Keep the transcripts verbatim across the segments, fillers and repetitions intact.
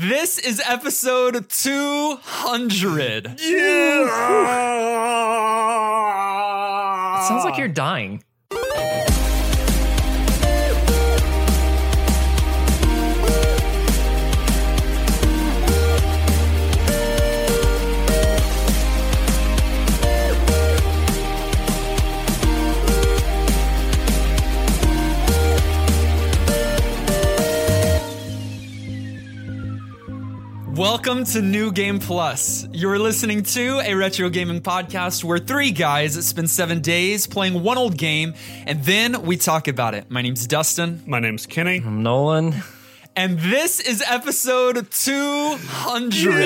This is episode two hundred. Yeah! It sounds like you're dying. Welcome to New Game Plus. You're listening to a retro gaming podcast where three guys spend seven days playing one old game, and then we talk about it. My name's Dustin. My name's Kenny. I'm Nolan. And this is episode two hundred.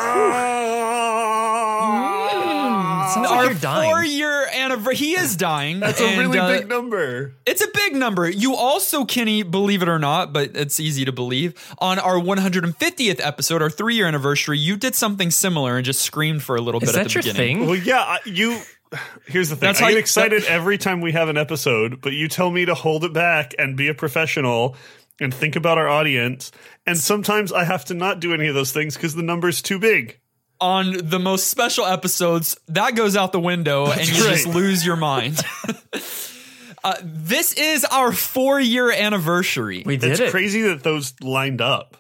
Yeah. Sounds like Our you're dying. four-year anniversary. He is dying. That's a and, really uh, big number. It's a big number. You also, Kenny, believe it or not, but it's easy to believe, on our one hundred fiftieth episode, our three-year anniversary, you did something similar and just screamed for a little Is bit at that the your beginning. thing? Well, yeah, I- you... Here's the thing. That's I how get you- excited that- every time we have an episode, but you tell me to hold it back and be a professional and think about our audience. And sometimes I have to not do any of those things because the number's too big. On the most special episodes, that goes out the window and That's you right. just lose your mind. uh, this is our four-year anniversary. We did It's it. crazy that those lined up.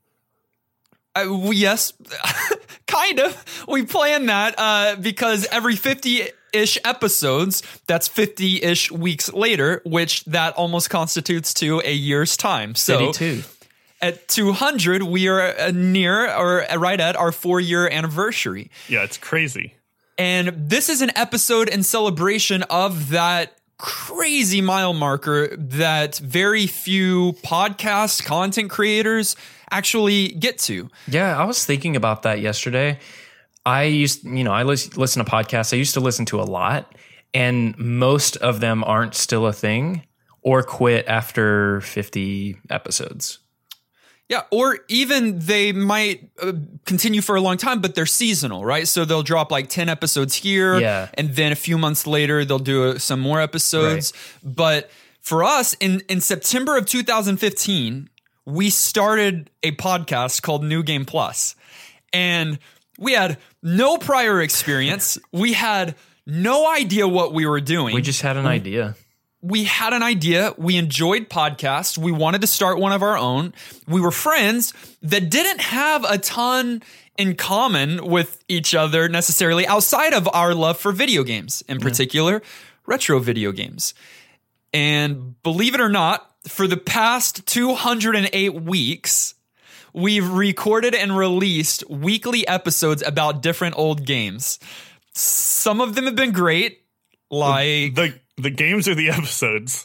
Uh, we- yes, kind of. We planned that uh, because every fifty-ish episodes, that's fifty-ish weeks later, which that almost constitutes to a year's time. So fifty-two. at two hundred, we are uh, near or right at our four-year anniversary. Yeah, it's crazy. And this is an episode in celebration of that crazy mile marker that very few podcast content creators actually get to. Yeah, I was thinking about that yesterday. I used, you know, I lis- listen to podcasts. I used to listen to a lot, and most of them aren't still a thing or quit after fifty episodes. Yeah, or even they might uh, continue for a long time, but they're seasonal, right? So they'll drop like ten episodes here, Yeah. and then a few months later, they'll do uh, some more episodes. But for us, in, in September of two thousand fifteen, we started a podcast called New Game Plus. And we had no prior experience. We had no idea what we were doing. We just had an idea. We had an idea. We enjoyed podcasts. We wanted to start one of our own. We were friends that didn't have a ton in common with each other necessarily outside of our love for video games, in particular, retro video games. And believe it or not, for the past two hundred eight weeks, we've recorded and released weekly episodes about different old games. Some of them have been great, like... The the games or the episodes?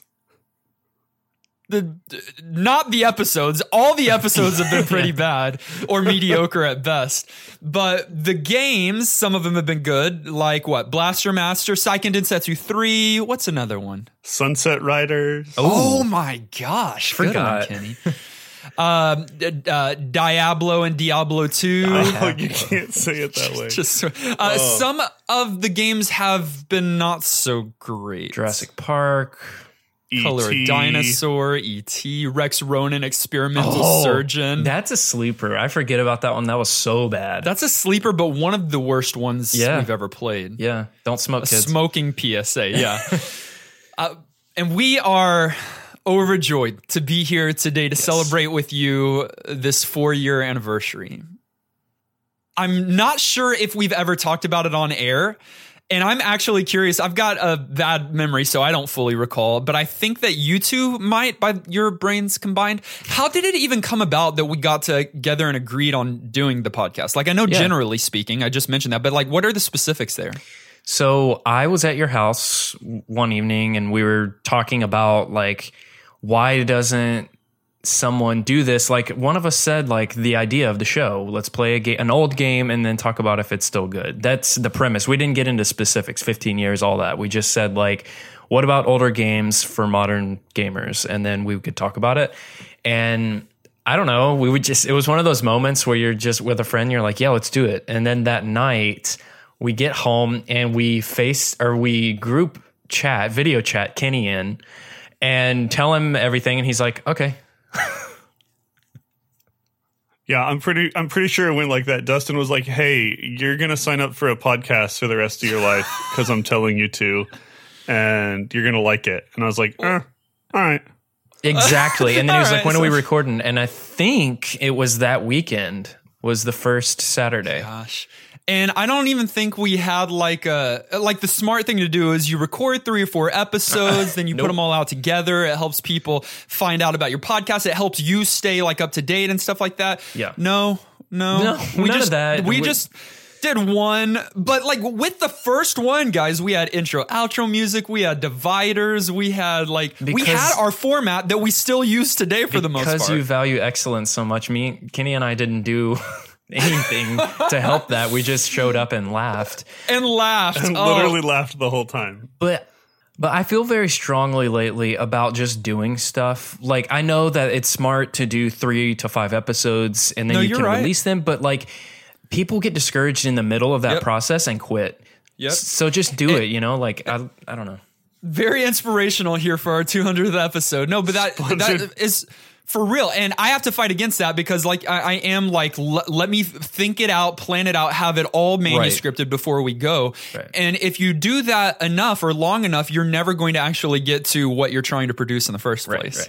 The not the episodes. All the episodes have been pretty bad or mediocre at best. But the games, some of them have been good. Like what? Blaster Master, Seiken Densetsu three. What's another one? Sunset Riders. Oh, my gosh! Forgot. Good one, Kenny. um, uh, Diablo and Diablo two. Oh, you can't say it that way. Just uh, Oh. some of the games have been not so great. Jurassic Park. Color E T. of Dinosaur, E T, Rex Ronan, Experimental Oh, Surgeon. That's a sleeper. I forget about that one. That was so bad. That's a sleeper, but one of the worst ones Yeah. we've ever played. yeah. Don't smoke, A kids. smoking P S A, yeah. uh, and we are overjoyed to be here today to celebrate with you this four-year anniversary. I'm not sure if we've ever talked about it on air, and I'm actually curious. I've got a bad memory, so I don't fully recall, but I think that you two might, by your brains combined. How did it even come about that we got together and agreed on doing the podcast? Like, I know Yeah. generally speaking, I just mentioned that, but like, what are the specifics there? So I was at your house one evening and we were talking about like, why doesn't someone do this? Like one of us said, like the idea of the show, let's play a ga- an old game and then talk about if it's still good. That's the premise. We didn't get into specifics, fifteen years, all that. We just said like, what about older games for modern gamers? And then we could talk about it. And I don't know, we would just, it was one of those moments where you're just with a friend, you're like, yeah, let's do it. And then that night we get home and we face, or we group chat, video chat Kenny in and tell him everything. And he's like, okay. Yeah, I'm pretty I'm pretty sure it went like that. Dustin was like, "Hey, you're going to sign up for a podcast for the rest of your life because I'm telling you to, and you're going to like it." And I was like, eh, all right. Exactly. And then he was All like, right, when are we so- recording? And I think it was that weekend was the first Saturday. Gosh. And I don't even think we had like a like the smart thing to do is you record three or four episodes, then you Nope. put them all out together. It helps people find out about your podcast. It helps you stay like up to date and stuff like that. Yeah. No, no, No, we none of just that. we We- just did one, but like with the first one, guys, we had intro, outro music, we had dividers, we had like we Because- had our format that we still use today for the most Because part. you value excellence so much. Me, Kenny and I didn't do anything to help that. We just showed up and laughed. and laughed. And Oh. literally laughed the whole time. But but I feel very strongly lately about just doing stuff. Like I know that it's smart to do three to five episodes and then No, you you're can right. release them, but like people get discouraged in the middle of that Yep. process and quit. Yep. So just do it, you know? Like I I don't know. Very inspirational here for our two hundredth episode. No, but that Sponsored. that is for real. And I have to fight against that because like I, I am like, l- let me think it out, plan it out, have it all manuscripted before we go. Right. And if you do that enough or long enough, you're never going to actually get to what you're trying to produce in the first Right, place. right.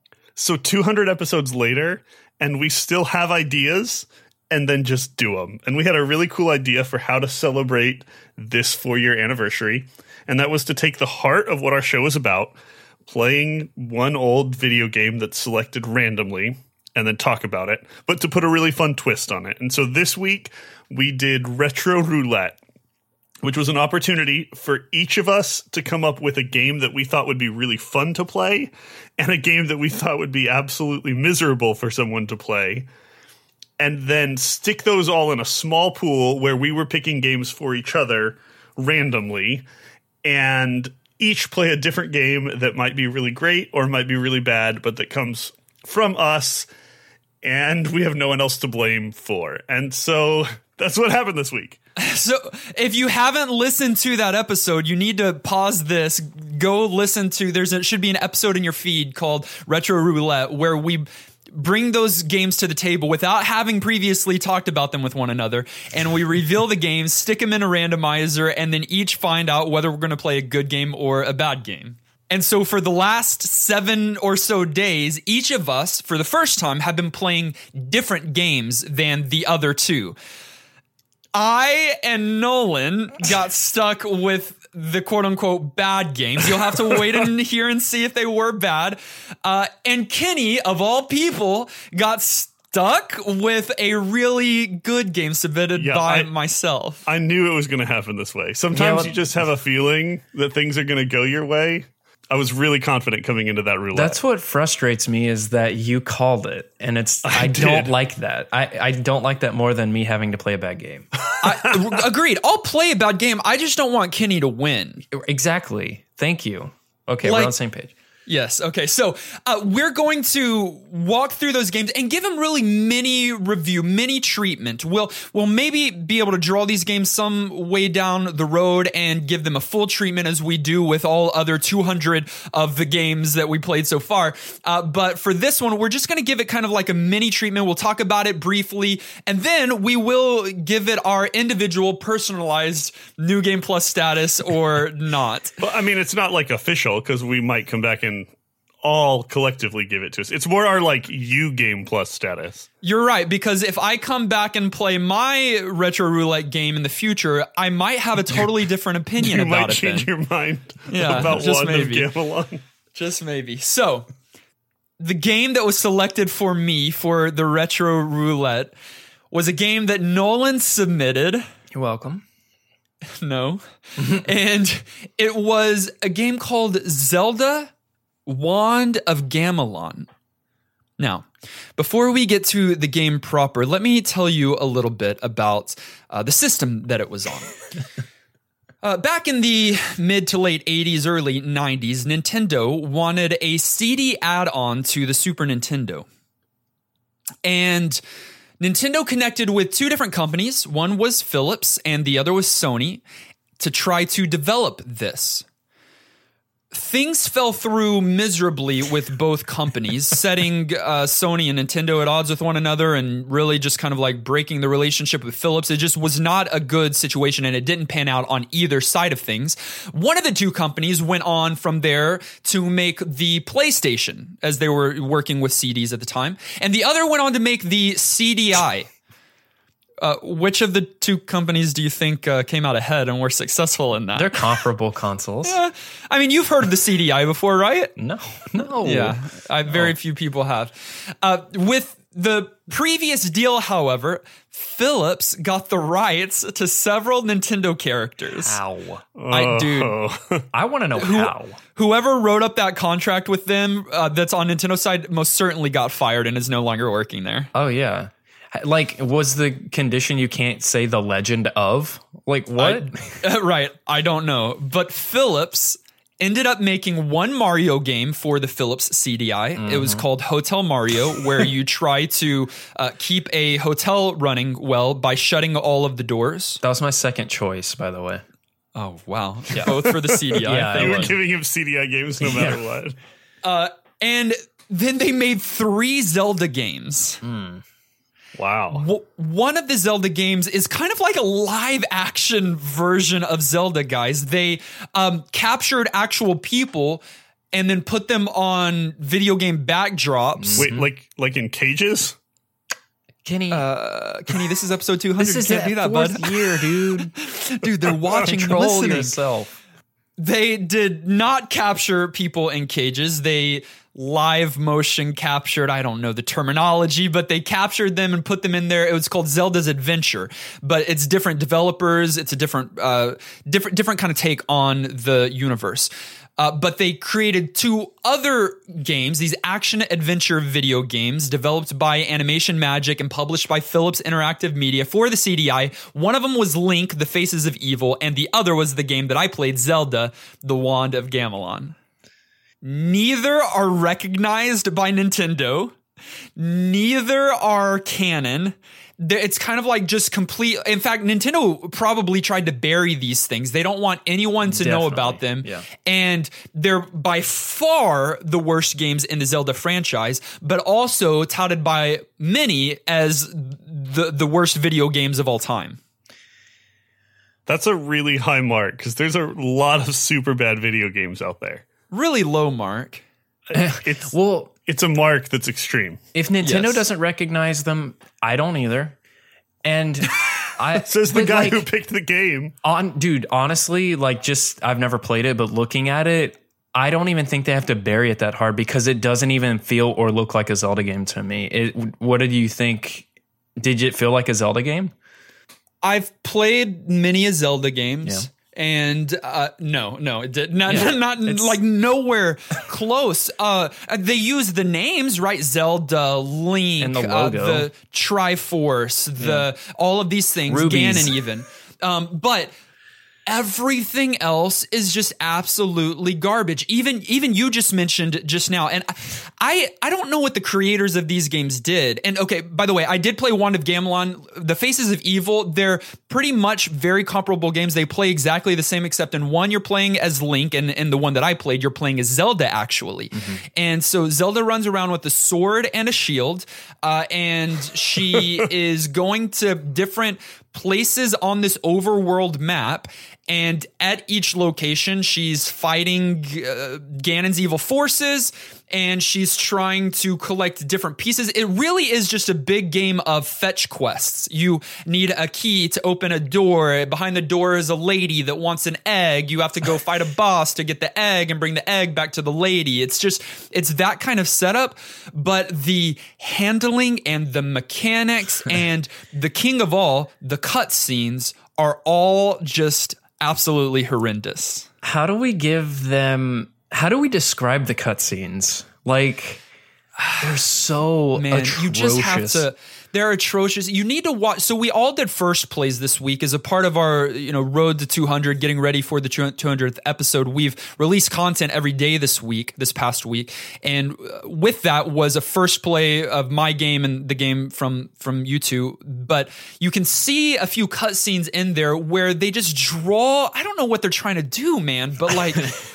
So two hundred episodes later, and we still have ideas, and then just do them. And we had a really cool idea for how to celebrate this four-year anniversary, and that was to take the heart of what our show is about, playing one old video game that's selected randomly, and then talk about it, but to put a really fun twist on it. And so this week, we did Retro Roulette, which was an opportunity for each of us to come up with a game that we thought would be really fun to play and a game that we thought would be absolutely miserable for someone to play, and then stick those all in a small pool where we were picking games for each other randomly and each play a different game that might be really great or might be really bad, but that comes from us and we have no one else to blame for. And so that's what happened this week. So if you haven't listened to that episode, you need to pause this, go listen to, there's a, should be an episode in your feed called Retro Roulette where we bring those games to the table without having previously talked about them with one another. And we reveal the games, stick them in a randomizer, and then each find out whether we're going to play a good game or a bad game. And so for the last seven or so days, each of us, for the first time, have been playing different games than the other two. I and Nolan got stuck with the quote unquote bad games. You'll have to wait and hear and see if they were bad. Uh, and Kenny, of all people, got stuck with a really good game submitted Yeah, by I- myself. I knew it was going to happen this way. Sometimes Yeah, well- you just have a feeling that things are going to go your way. I was really confident coming into that roulette. That's what frustrates me is that you called it, and it's I, did. don't like that. I, I don't like that more than me having to play a bad game. I, agreed. I'll play a bad game. I just don't want Kenny to win. Exactly. Thank you. Okay, Like- we're on the same page. Yes. Okay. So uh, we're going to walk through those games and give them really mini review, mini treatment. We'll we'll maybe be able to draw these games some way down the road and give them a full treatment as we do with all other two hundred of the games that we played so far. Uh, but for this one, we're just going to give it kind of like a mini treatment. We'll talk about it briefly, and then we will give it our individual personalized New Game Plus status or not. But I mean, it's not like official because we might come back and all collectively give it to us. It's more our like U Game Plus status. You're right, because if I come back and play my Retro Roulette game in the future, I might have a totally different opinion You about might it change then. your mind Yeah, about just one maybe. of Gamelon. Just maybe. So, the game that was selected for me for the Retro Roulette was a game that Nolan submitted. You're welcome. No. And it was a game called Zelda Wand of Gamelon. Now, before we get to the game proper, let me tell you a little bit about uh, the system that it was on. Uh, back in the mid to late eighties, early nineties, Nintendo wanted a C D add-on to the Super Nintendo. And Nintendo connected with two different companies. One was Philips and the other was Sony to try to develop this. things fell through miserably with both companies, setting uh, Sony and Nintendo at odds with one another and really just kind of like breaking the relationship with Philips. It just was not a good situation, and it didn't pan out on either side of things. One of the two companies went on from there to make the PlayStation, as they were working with C Ds at the time, and the other went on to make the C D I. Uh, which of the two companies do you think uh, came out ahead and were successful in that? They're comparable consoles. Uh, I mean, you've heard of the C D I before, right? No, no. Yeah, I, very Oh. few people have. Uh, with the previous deal, however, Philips got the rights to several Nintendo characters. How? I, dude, Oh. I want to know how. whoever wrote up that contract with them uh, that's on Nintendo's side most certainly got fired and is no longer working there. Oh, yeah. Like, was the condition you can't say the legend of? Like, what? I- right. I don't know. But Philips ended up making one Mario game for the Philips C D I. Mm-hmm. It was called Hotel Mario, where you try to uh, keep a hotel running well by shutting all of the doors. That was my second choice, by the way. Oh, wow. Yeah. Both for the C D I. Yeah, You were was. giving him C D I games no matter what. Uh, and then they made three Zelda games. Wow. W- One of the Zelda games is kind of like a live action version of Zelda, guys. They um, captured actual people and then put them on video game backdrops. Wait, like like in cages? Kenny, Uh, Kenny, this is episode two hundred. this You is can't that do that, fourth bud. year, dude. Dude, they're watching and Control listening. yourself. They did not capture people in cages. They live motion captured, I don't know the terminology, but they captured them and put them in there. It was called Zelda's Adventure, but it's different developers. It's a different, uh, different, different kind of take on the universe. Uh, but they created two other games, these action adventure video games developed by Animation Magic and published by Philips Interactive Media for the C D I. One of them was Link, The Faces of Evil, and the other was the game that I played, Zelda, The Wand of Gamelon. Neither are recognized by Nintendo. Neither are canon. It's kind of like just complete. In fact, Nintendo probably tried to bury these things. They don't want anyone to know Definitely, about them. yeah. And they're by far the worst games in the Zelda franchise, but also touted by many as the, the worst video games of all time. That's a really high mark because there's a lot of super bad video games out there. Really low mark. It's Well, it's a mark that's extreme. if Nintendo Yes. doesn't recognize them, I don't either. And I Says the but, guy like, who picked the game. on dude, honestly, like just I've never played it, but looking at it, I don't even think they have to bury it that hard because it doesn't even feel or look like a Zelda game to me. It, what did you think? Did it feel like a Zelda game? I've played many a Zelda games. Yeah. And uh, no, no, it did not. Yeah. Not It's- like nowhere close. Uh, they use the names, right? Zelda, Link, And the uh, logo. the Triforce, the all of these things, Rubies. Ganon, even. Um, but everything else is just absolutely garbage. Even even you just mentioned just now, and I I don't know what the creators of these games did. And okay, by the way, I did play Wand of Gamelon, The Faces of Evil. They're pretty much very comparable games. They play exactly the same, except in one you're playing as Link, and in the one that I played, you're playing as Zelda actually. Mm-hmm. And so Zelda runs around with a sword and a shield, uh, and she is going to different places on this overworld map. And at each location, she's fighting uh, Ganon's evil forces, and she's trying to collect different pieces. It really is just a big game of fetch quests. You need a key to open a door. Behind the door is a lady that wants an egg. You have to go fight a boss to get the egg and bring the egg back to the lady. It's just, it's that kind of setup, but the handling and the mechanics and the king of all, the cutscenes are all just absolutely horrendous. How do we give them? How do we describe the cutscenes? Like they're so Man, atrocious. you just have to. They're atrocious. You need to watch. So we all did first plays this week as a part of our, you know, road to two hundred, getting ready for the two hundredth episode. We've released content every day this week, this past week, and with that was a first play of my game and the game from from you two. But you can see a few cutscenes in there where they just draw. I don't know what they're trying to do, man, but like.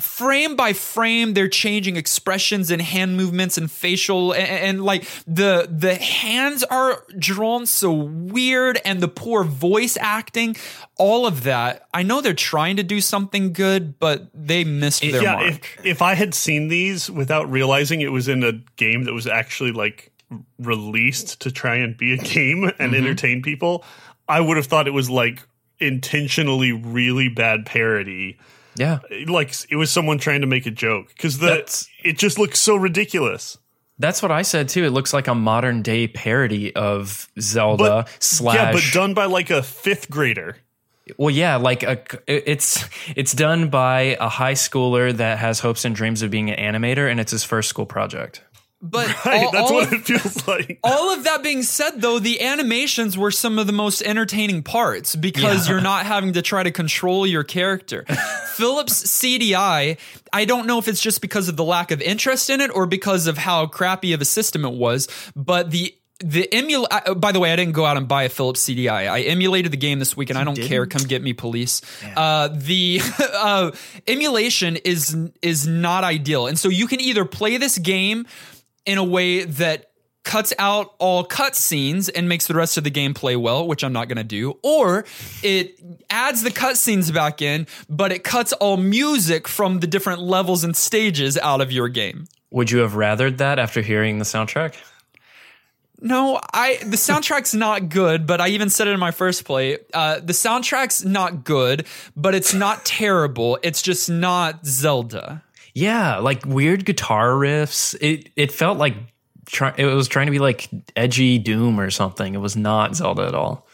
frame by frame, they're changing expressions and hand movements and facial and, and like the the hands are drawn so weird, and the poor voice acting, all of that. I know they're trying to do something good, but they missed their yeah, mark. If, if I had seen these without realizing it was in a game that was actually like released to try and be a game and mm-hmm. entertain people, I would have thought it was like intentionally really bad parody. Yeah. Like it was someone trying to make a joke, because the it just looks so ridiculous. That's what I said too. It looks like a modern day parody of Zelda but, slash. Yeah, but done by like a fifth grader. Well, yeah, like a, it's it's done by a high schooler that has hopes and dreams of being an animator, and it's his first school project. But right, all, that's all what of, it feels like. All of that being said, though, the animations were some of the most entertaining parts because yeah. you're not having to try to control your character. Philips C D I, I don't know if it's just because of the lack of interest in it or because of how crappy of a system it was, but the The emul. Uh, by the way, I didn't go out and buy a Philips C D I. I emulated the game this week, and you I don't didn't? care. Come get me, police. Uh, the uh, emulation is is not ideal, and so you can either play this game in a way that cuts out all cutscenes and makes the rest of the game play well, which I'm not going to do, or it adds the cutscenes back in, but it cuts all music from the different levels and stages out of your game. Would you have rathered that after hearing the soundtrack? No, I the soundtrack's not good, but I even said it in my first play. Uh, the soundtrack's not good, but it's not terrible. It's just not Zelda. Yeah, like weird guitar riffs. It it felt like try, it was trying to be like edgy Doom or something. It was not Zelda at all.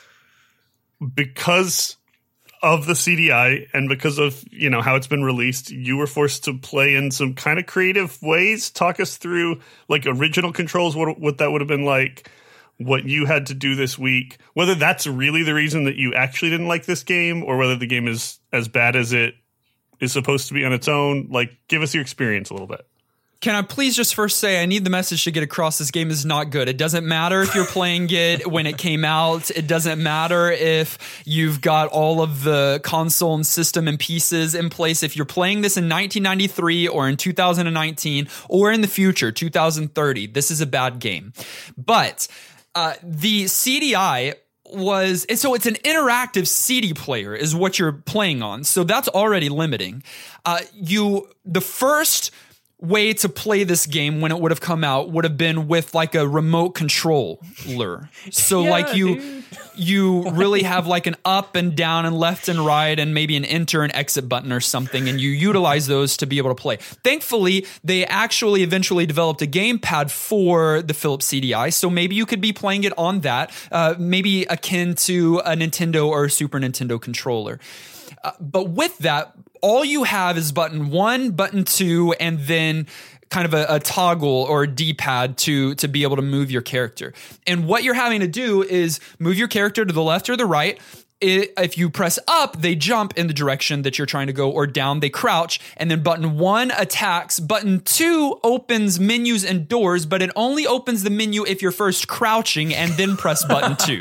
Because of the C D I and because of, you know, how it's been released, you were forced to play in some kind of creative ways. Talk us through like original controls, what what that would have been like, what you had to do this week, whether that's really the reason that you actually didn't like this game or whether the game is as bad as it is supposed to be on its own. Like, give us your experience a little bit. Can I please just first say I need the message to get across this game is not good. It doesn't matter if you're playing it when it came out. It doesn't matter if you've got all of the console and system and pieces in place. If you're playing this in nineteen ninety-three or in two thousand nineteen or in the future, two thousand thirty, this is a bad game. But uh, the C D I was, so it's an interactive C D player is what you're playing on. So that's already limiting. Uh, you, the first way to play this game when it would have come out would have been with like a remote controller. So yeah, like you, dude. you really have like an up and down and left and right and maybe an enter and exit button or something. And you utilize those to be able to play. Thankfully, they actually eventually developed a gamepad for the Philips C D I. So maybe you could be playing it on that, uh, maybe akin to a Nintendo or a Super Nintendo controller. Uh, but with that, all you have is button one, button two, and then kind of a, a toggle or a D-pad to, to be able to move your character. And what you're having to do is move your character to the left or the right. It, if you press up, they jump in the direction that you're trying to go, or down, they crouch. And then button one attacks. Button two opens menus and doors, but it only opens the menu if you're first crouching and then press button two.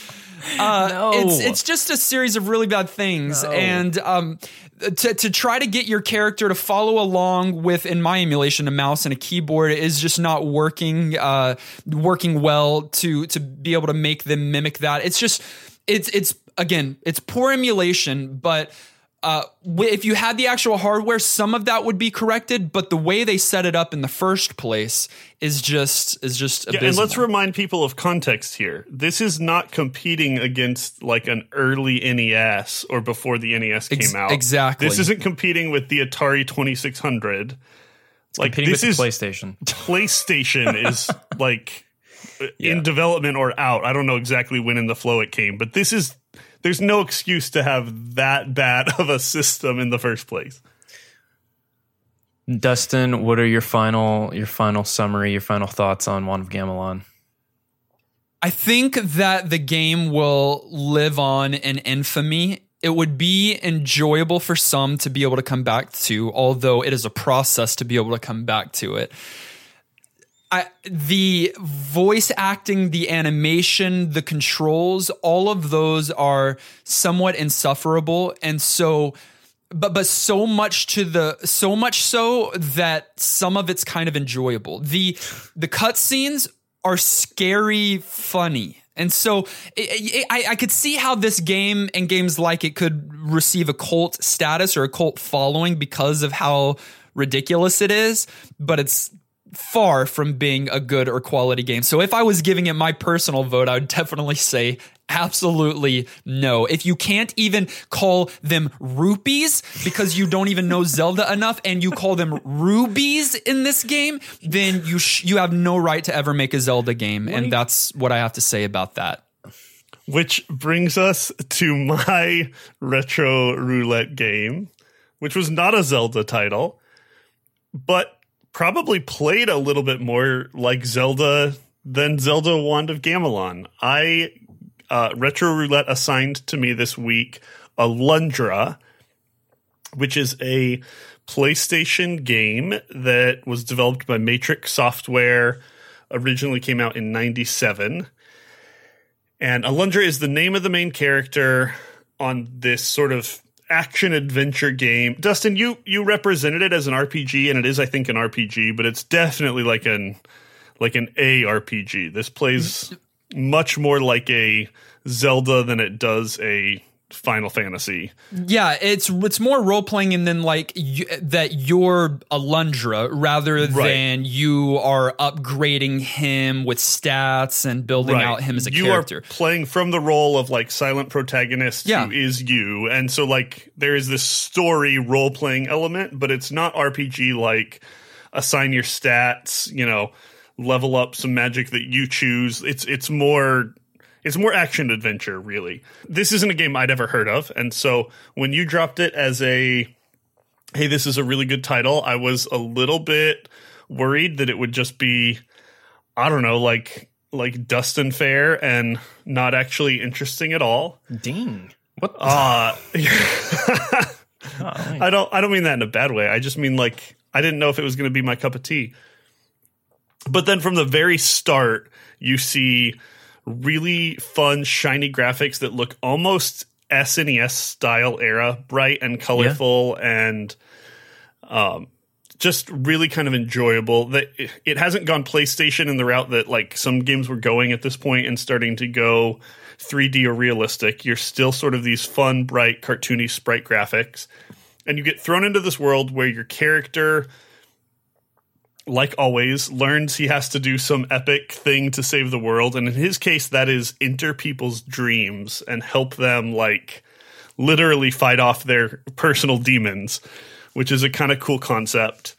Uh, no. It's it's just a series of really bad things, no. and um, to to try to get your character to follow along with, in my emulation, a mouse and a keyboard is just not working uh, working well to to be able to make them mimic that. It's just it's it's again it's poor emulation, but. Uh, if you had the actual hardware, some of that would be corrected, but the way they set it up in the first place is just is just abysmal. Yeah, and let's remind people of context here. This is not competing against like an early N E S or before the N E S came Ex- out. Exactly. This isn't competing with the Atari twenty-six hundred. It's like competing this with is the PlayStation. PlayStation is like yeah. in development or out. I don't know exactly when in the flow it came, but this is. There's no excuse to have that bad of a system in the first place. Dustin, what are your final your final summary, your final thoughts on Wand of Gamelon? I think that the game will live on in infamy. It would be enjoyable for some to be able to come back to, although it is a process to be able to come back to it. I, the voice acting, the animation, the controls, all of those are somewhat insufferable. And so but but so much to the so much so that some of it's kind of enjoyable. The the cutscenes are scary funny. And so it, it, I, I could see how this game and games like it could receive a cult status or a cult following because of how ridiculous it is, but it's far from being a good or quality game. So if I was giving it my personal vote, I would definitely say absolutely no. If you can't even call them rupees because you don't even know Zelda enough and you call them rubies in this game, then you sh- you have no right to ever make a Zelda game. What and you- that's what I have to say about that. Which brings us to my retro roulette game, which was not a Zelda title, but probably played a little bit more like Zelda than Zelda Wand of Gamelon. I uh, Retro Roulette assigned to me this week Alundra, which is a PlayStation game that was developed by Matrix Software, originally came out in ninety-seven. And Alundra is the name of the main character on this sort of action-adventure game. Dustin, you you represented it as an R P G, and it is, I think, an R P G, but it's definitely like an like an A R P G. This plays much more like a Zelda than it does a Final Fantasy. Yeah, it's it's more role playing, and then like you, that you're Alundra rather right. than you are upgrading him with stats and building right. out him as a you character. You are playing from the role of like silent protagonist yeah. who is you, and so like there is this story role playing element, but it's not R P G like assign your stats, you know, level up some magic that you choose. It's it's more. It's more action adventure, really. This isn't a game I'd ever heard of, and so when you dropped it as a, hey, this is a really good title, I was a little bit worried that it would just be, I don't know, like like Dustin Fair and not actually interesting at all. Dang. What? Uh, oh, I don't. I don't mean that in a bad way. I just mean like I didn't know if it was going to be my cup of tea. But then from the very start, you see really fun, shiny graphics that look almost S N E S style era, bright and colorful, yeah. and um, just really kind of enjoyable. That it hasn't gone PlayStation in the route that like some games were going at this point and starting to go three D or realistic. You're still sort of these fun, bright, cartoony sprite graphics, and you get thrown into this world where your character, like always, learns he has to do some epic thing to save the world. And in his case, that is enter people's dreams and help them, like, literally fight off their personal demons, which is a kind of cool concept.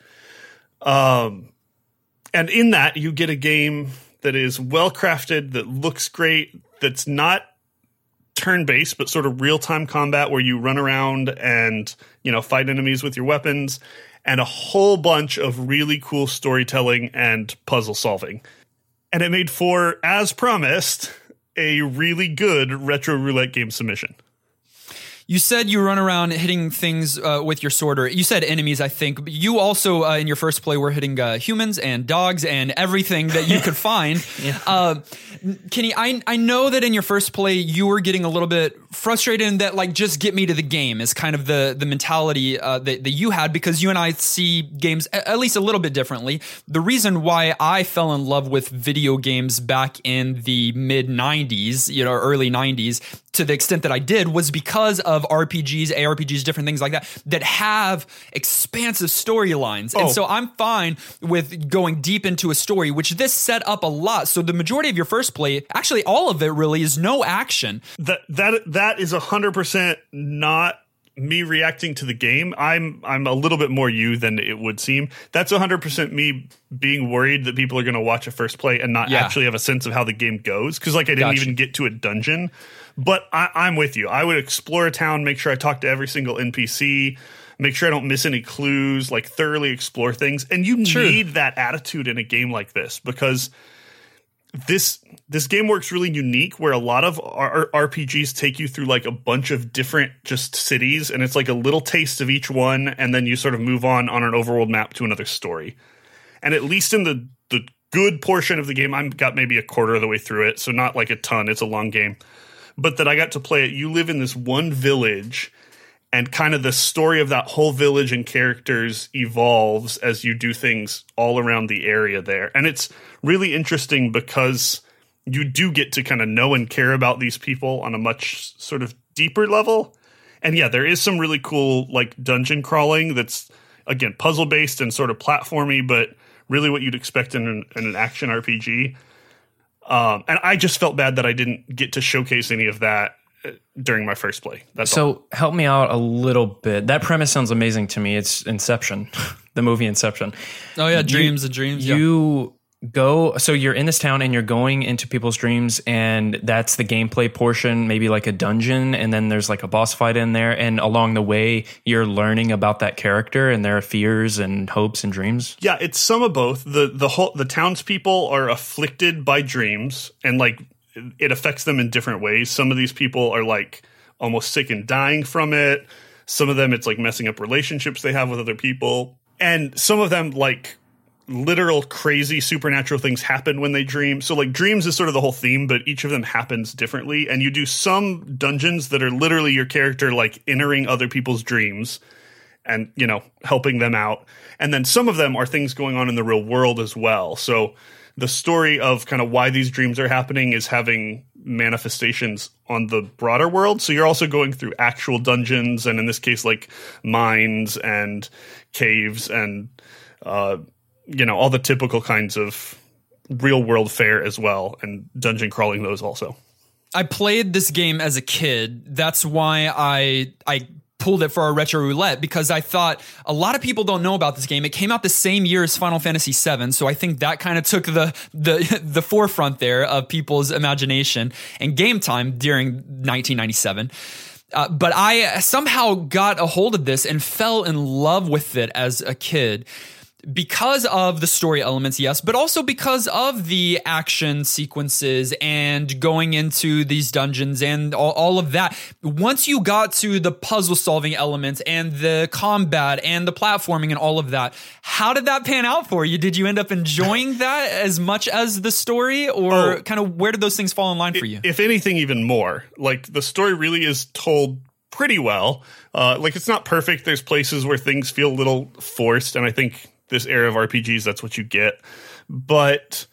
Um, and in that, you get a game that is well-crafted, that looks great, that's not turn-based, but sort of real-time combat where you run around and, you know, fight enemies with your weapons, and a whole bunch of really cool storytelling and puzzle solving. And it made for, as promised, a really good Retro Roulette game submission. You said you run around hitting things uh, with your sword, or you said enemies, I think. But you also, uh, in your first play, were hitting uh, humans and dogs and everything that you could find. Yeah. Uh, Kenny, I I know that in your first play, you were getting a little bit frustrated in that, like, just get me to the game is kind of the, the mentality uh, that, that you had, because you and I see games a- at least a little bit differently. The reason why I fell in love with video games back in the mid nineties, you know, early nineties, to the extent that I did, was because of R P Gs, A R P Gs, different things like that, that have expansive storylines. Oh. And so I'm fine with going deep into a story, which this set up a lot. So the majority of your first play, actually all of it really, is no action. That that that is one hundred percent not me reacting to the game. I'm I'm a little bit more you than it would seem. That's one hundred percent me being worried that people are going to watch a first play and not yeah. actually have a sense of how the game goes. Because like I didn't gotcha. even get to a dungeon. But I, I'm with you. I would explore a town, make sure I talk to every single N P C, make sure I don't miss any clues, like thoroughly explore things. And you True. need that attitude in a game like this, because this this game works really unique, where a lot of R- RPGs take you through like a bunch of different just cities, and it's like a little taste of each one, and then you sort of move on on an overworld map to another story. And at least in the, the good portion of the game, I've got maybe a quarter of the way through it, so not like a ton, it's a long game. But that I got to play it, you live in this one village, And kind of the story of that whole village and characters evolves as you do things all around the area there. And it's really interesting because you do get to kind of know and care about these people on a much sort of deeper level. And yeah, there is some really cool like dungeon crawling that's, again, puzzle based and sort of platformy, but really what you'd expect in an, in an action R P G. Um, and I just felt bad that I didn't get to showcase any of that during my first play. That's so all. Help me out a little bit. That premise sounds amazing to me. It's Inception, the movie Inception. Oh yeah, dreams you, and dreams. You yeah. go, so you're in this town and you're going into people's dreams, and that's the gameplay portion, maybe like a dungeon, and then there's like a boss fight in there, and along the way you're learning about that character and their fears and hopes and dreams. Yeah, it's some of both. The the whole the townspeople are afflicted by dreams, and like it affects them in different ways. Some of these people are like almost sick and dying from it. Some of them, it's like messing up relationships they have with other people. And some of them, like literal crazy supernatural things happen when they dream. So like dreams is sort of the whole theme, but each of them happens differently. And you do some dungeons that are literally your character like entering other people's dreams and, you know, helping them out. And then some of them are things going on in the real world as well. So the story of kind of why these dreams are happening is having manifestations on the broader world. So you're also going through actual dungeons, and in this case, like mines and caves and, uh, you know, all the typical kinds of real world fare as well, and dungeon crawling those also. I played this game as a kid. That's why I I pulled it for our retro roulette, because I thought a lot of people don't know about this game. It came out the same year as Final Fantasy seven, so I think that kind of took the the the forefront there of people's imagination and game time during nineteen ninety-seven. Uh, but I somehow got a hold of this and fell in love with it as a kid. Because of the story elements, yes, but also because of the action sequences and going into these dungeons and all, all of that. Once you got to the puzzle solving elements and the combat and the platforming and all of that, how did that pan out for you? Did you end up enjoying that as much as the story, or oh, kind of where did those things fall in line for you? If anything, even more. Like the story really is told pretty well. Uh, like it's not perfect. There's places where things feel a little forced, and I think this era of R P Gs, that's what you get. But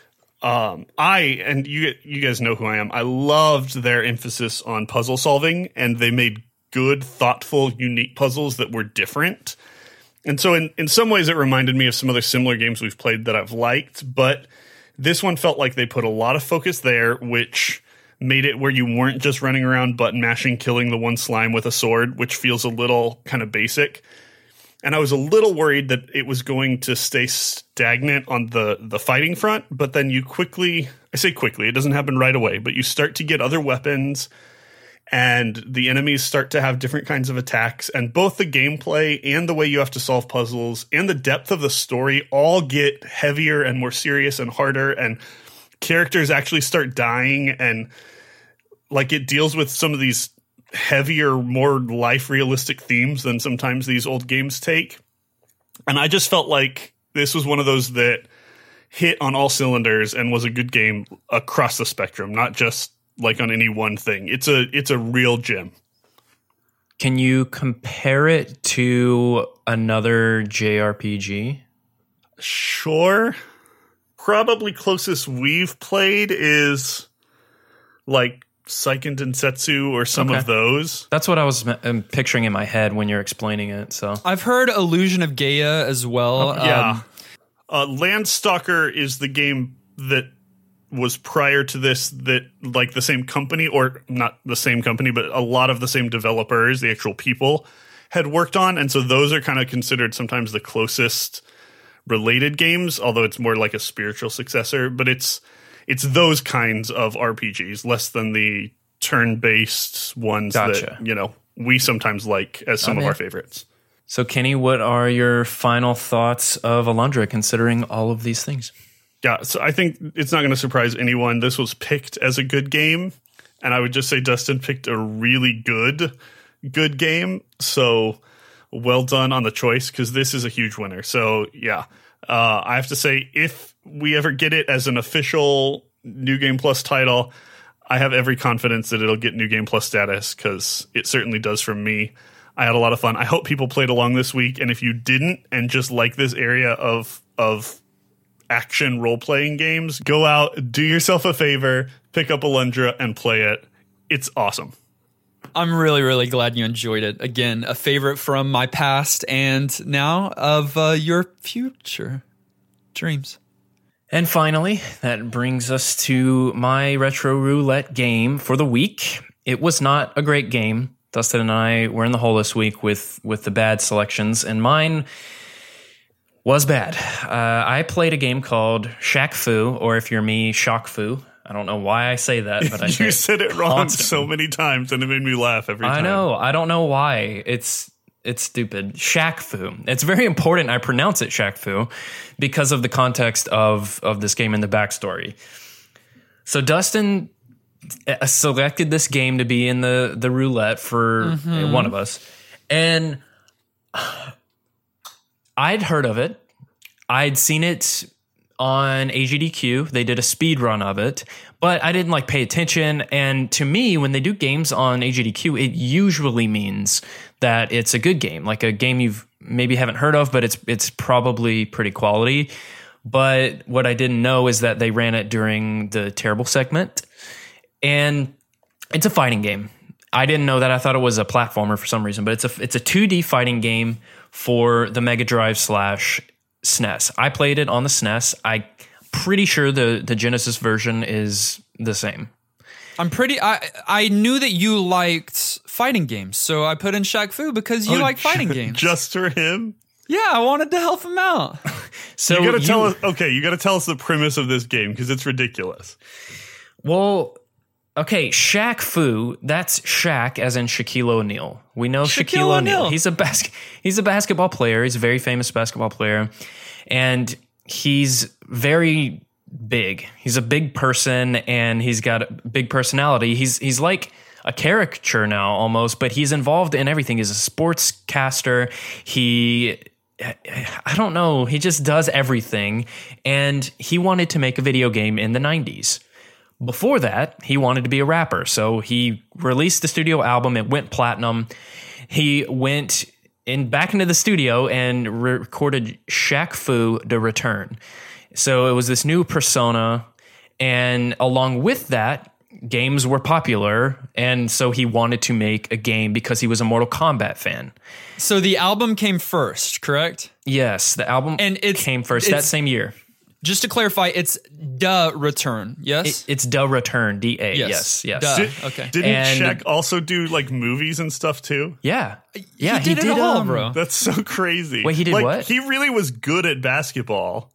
um, I, and you you guys know who I am, I loved their emphasis on puzzle solving, and they made good, thoughtful, unique puzzles that were different. And so in, in some ways it reminded me of some other similar games we've played that I've liked, but this one felt like they put a lot of focus there, which made it where you weren't just running around button mashing, killing the one slime with a sword, which feels a little kind of basic. And I was a little worried that it was going to stay stagnant on the, the fighting front, but then you quickly, I say quickly, it doesn't happen right away, but you start to get other weapons, and the enemies start to have different kinds of attacks, and both the gameplay and the way you have to solve puzzles and the depth of the story all get heavier and more serious and harder, and characters actually start dying, and like it deals with some of these heavier, more life realistic themes than sometimes these old games take. And I just felt like this was one of those that hit on all cylinders and was a good game across the spectrum, not just like on any one thing. It's a it's a real gem. Can you compare it to another J R P G? Sure. Probably closest we've played is like Seiken Densetsu or some okay. of those. That's what I was um, picturing in my head when you're explaining it. So I've heard Illusion of Gaia as well. Uh, yeah. Um, uh, Landstalker is the game that was prior to this, that like the same company, or not the same company, but a lot of the same developers, the actual people, had worked on. And so those are kind of considered sometimes the closest related games, although it's more like a spiritual successor. But it's It's those kinds of R P Gs, less than the turn-based ones gotcha. that, you know, we sometimes like as some okay. of our favorites. So, Kenny, what are your final thoughts of Alundra, considering all of these things? Yeah, so I think it's not going to surprise anyone. This was picked as a good game, and I would just say Dustin picked a really good, good game. So, well done on the choice, because this is a huge winner. So, yeah, uh, I have to say, if we ever get it as an official New Game Plus title, I have every confidence that it'll get New Game Plus status, because it certainly does from me. I had a lot of fun. I hope people played along this week. And if you didn't and just like this area of of action role-playing games, go out, do yourself a favor, pick up Alundra and play it. It's awesome. I'm really, really glad you enjoyed it. Again, a favorite from my past and now of uh, your future dreams. And finally, that brings us to my retro roulette game for the week. It was not a great game. Dustin and I were in the hole this week with, with the bad selections, and mine was bad. Uh, I played a game called Shaq Fu, or if you're me, Shock Fu. I don't know why I say that, but I you said it wrong constantly. so many times, and it made me laugh every time. I know. I don't know why. It's it's stupid. Shaq Fu. It's very important I pronounce it Shaq Fu because of the context of of this game and the backstory. So Dustin selected this game to be in the the roulette for mm-hmm. one of us, and I'd heard of it. I'd seen it on A G D Q. They did a speed run of it, but I didn't like pay attention. And to me, when they do games on A G D Q, it usually means that it's a good game, like a game you've maybe haven't heard of, but it's it's probably pretty quality. But what I didn't know is that they ran it during the terrible segment, and it's a fighting game. I didn't know that. I thought it was a platformer for some reason, but it's a it's a two D fighting game for the Mega Drive slash S N E S. I played it on the S N E S. I'm pretty sure the, the Genesis version is the same. I'm pretty... I I knew that you liked fighting games, so I put in Shaq Fu because you oh, like fighting games. Just for him? Yeah, I wanted to help him out. So you gotta you, tell us... Okay, you gotta tell us the premise of this game, because it's ridiculous. Well... Okay, Shaq Fu, that's Shaq as in Shaquille O'Neal. We know Shaquille, Shaquille O'Neal. O'Neal. He's a bas- he's a basketball player. He's a very famous basketball player. And he's very big. He's a big person, and he's got a big personality. He's he's like a caricature now almost, but he's involved in everything. He's a sportscaster. He I don't know, he just does everything. And he wanted to make a video game in the nineties. Before that, he wanted to be a rapper, so he released the studio album. It went platinum. He went in back into the studio and re- recorded Shaq Fu: The Return. So it was this new persona, and along with that, games were popular, and so he wanted to make a game because he was a Mortal Kombat fan. So the album came first, correct? Yes, the album and it's, came first that same year. Just to clarify, it's The Return, yes? It, it's The Return, D A, yes, yes. yes. Duh. Did, okay. Didn't and, Shaq also do like movies and stuff too? Yeah. Yeah, he did, he did it all, um, bro. That's so crazy. Wait, he did like, what? He really was good at basketball.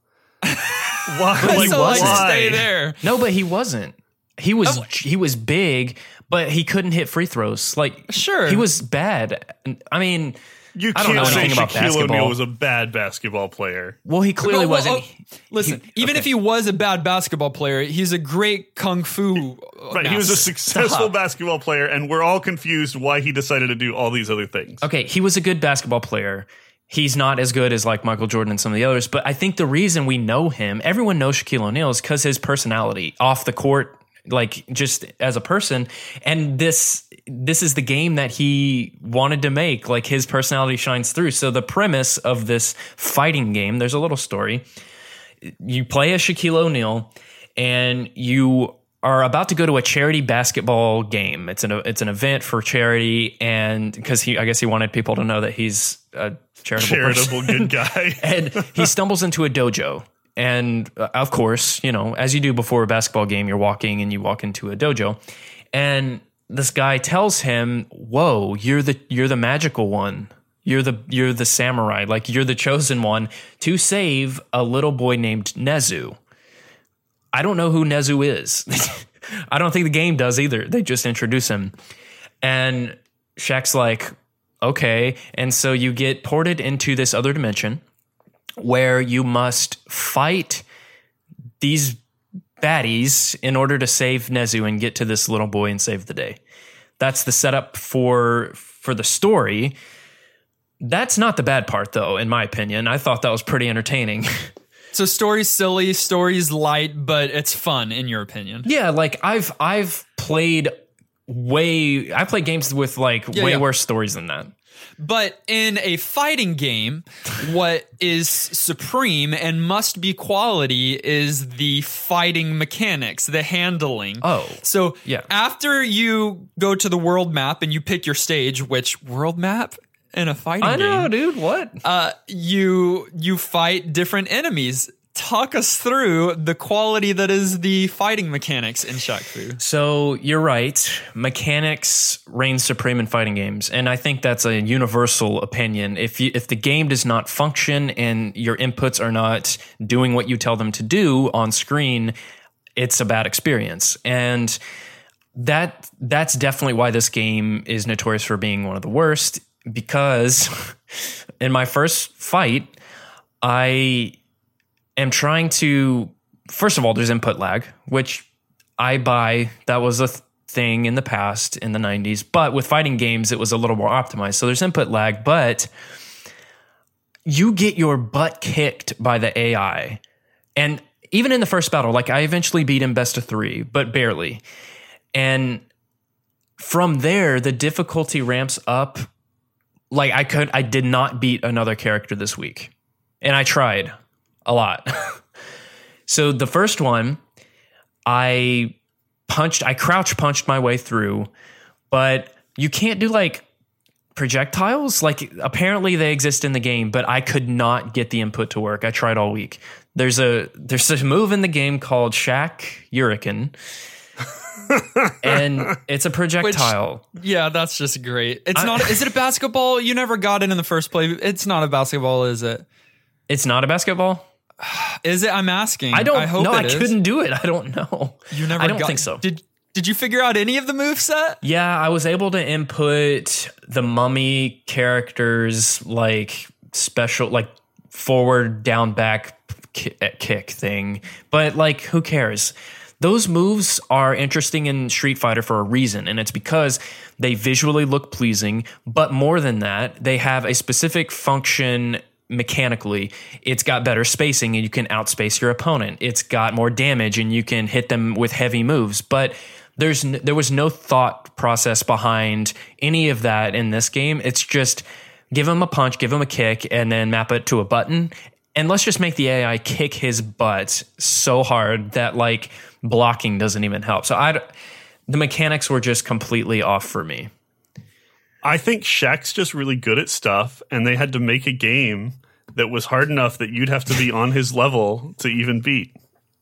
Why? Like, so why? why? Stay there. No, but he wasn't. He was oh. he was big, but he couldn't hit free throws. Like, sure, he was bad. I mean, you I don't can't know say anything about Shaquille basketball. O'Neal was a bad basketball player. Well, he clearly well, well, wasn't. Oh, listen, he, even okay. if he was a bad basketball player, he's a great kung fu. Right, he was a successful Stop. basketball player, and we're all confused why he decided to do all these other things. Okay, he was a good basketball player. He's not as good as like Michael Jordan and some of the others, but I think the reason we know him, everyone knows Shaquille O'Neal, is because his personality off the court, like just as a person. And this this is the game that he wanted to make. Like, his personality shines through. So the premise of this fighting game, there's a little story. You play as Shaquille O'Neal, and you are about to go to a charity basketball game. It's an it's an event for charity, and because he, I guess he wanted people to know that he's a charitable, charitable person. good guy. And he stumbles into a dojo. And uh, of course, you know, as you do before a basketball game, you're walking and you walk into a dojo, and this guy tells him, "Whoa, you're the you're the magical one. You're the you're the samurai. Like, you're the chosen one to save a little boy named Nezu." I don't know who Nezu is. I don't think the game does either. They just introduce him, and Shaq's like, "Okay," and so you get ported into this other dimension, where you must fight these baddies in order to save Nezu and get to this little boy and save the day. That's the setup for for the story. That's not the bad part, though, in my opinion. I thought that was pretty entertaining. So story's silly, story's light, but it's fun, in your opinion. Yeah, like I've I've played way I played games with like yeah, way yeah. worse stories than that. But in a fighting game, what is supreme and must be quality is the fighting mechanics, the handling. Oh, so yeah. After you go to the world map and you pick your stage, which world map in a fighting I know, game? dude. What? Uh, you you fight different enemies. Talk us through the quality that is the fighting mechanics in Shaq Fu. So you're right. Mechanics reign supreme in fighting games, and I think that's a universal opinion. If you, if the game does not function and your inputs are not doing what you tell them to do on screen, it's a bad experience. And that that's definitely why this game is notorious for being one of the worst. Because in my first fight, I am trying to, first of all, there's input lag, which I buy. That was a th- thing in the past in the nineties. But with fighting games, it was a little more optimized. So there's input lag, but you get your butt kicked by the A I. And even in the first battle, like I eventually beat him best of three, but barely. And from there, the difficulty ramps up. Like I could, I did not beat another character this week. And I tried a lot. So the first one, I punched, I crouch punched my way through, but you can't do like projectiles. Like apparently they exist in the game, but I could not get the input to work. I tried all week. There's a, there's a move in the game called Shaq Hurricane. And it's a projectile. Which, yeah, that's just great. It's I, not, is it a basketball? You never got it in the first place. It's not a basketball, is it? It's not a basketball? Is it? I'm asking. I don't I hope know. I is. couldn't do it. I don't know. You never I don't got, think so. Did Did you figure out any of the moveset? Yeah, I was able to input the Mummy characters like special, like forward, down, back kick thing. But like, who cares? Those moves are interesting in Street Fighter for a reason, and it's because they visually look pleasing, but more than that, they have a specific function mechanically. It's got better spacing and you can outspace your opponent. It's got more damage and you can hit them with heavy moves, but there's n- there was no thought process behind any of that in this game. It's just give him a punch, give him a kick, and then map it to a button. And let's just make the A I kick his butt so hard that like blocking doesn't even help. So I, the mechanics were just completely off for me. I think Shaq's just really good at stuff, and they had to make a game that was hard enough that you'd have to be on his level to even beat.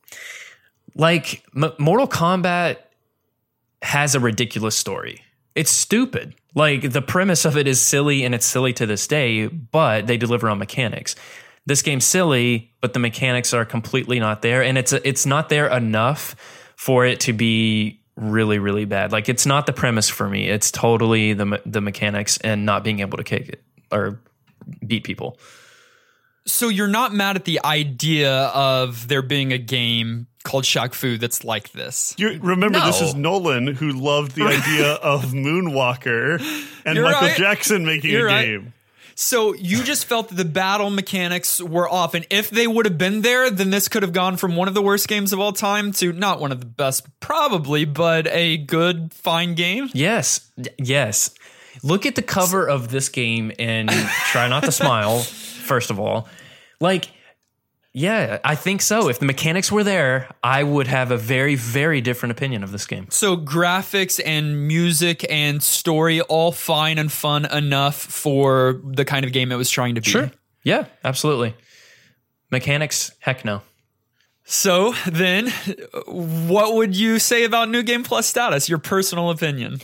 Like M- Mortal Kombat has a ridiculous story. It's stupid. Like the premise of it is silly, and it's silly to this day, but they deliver on mechanics. This game's silly, but the mechanics are completely not there. And it's it's not there enough for it to be really, really bad. Like it's not the premise for me. It's totally the the mechanics and not being able to kick it or beat people. So you're not mad at the idea of there being a game called Shaq Fu that's like this? You remember, No. this is Nolan, who loved the idea of Moonwalker and You're Michael right. Jackson making You're a right. game. So you just felt that the battle mechanics were off, and if they would have been there, then this could have gone from one of the worst games of all time to not one of the best, probably, but a good, fine game. Yes. D- Yes. Look at the cover of this game and try not to smile, first of all. Like, yeah, I think so. If the mechanics were there, I would have a very, very different opinion of this game. So graphics and music and story all fine and fun enough for the kind of game it was trying to be. Yeah, absolutely. Mechanics, heck no. So then, what would you say about New Game Plus status? Your personal opinion.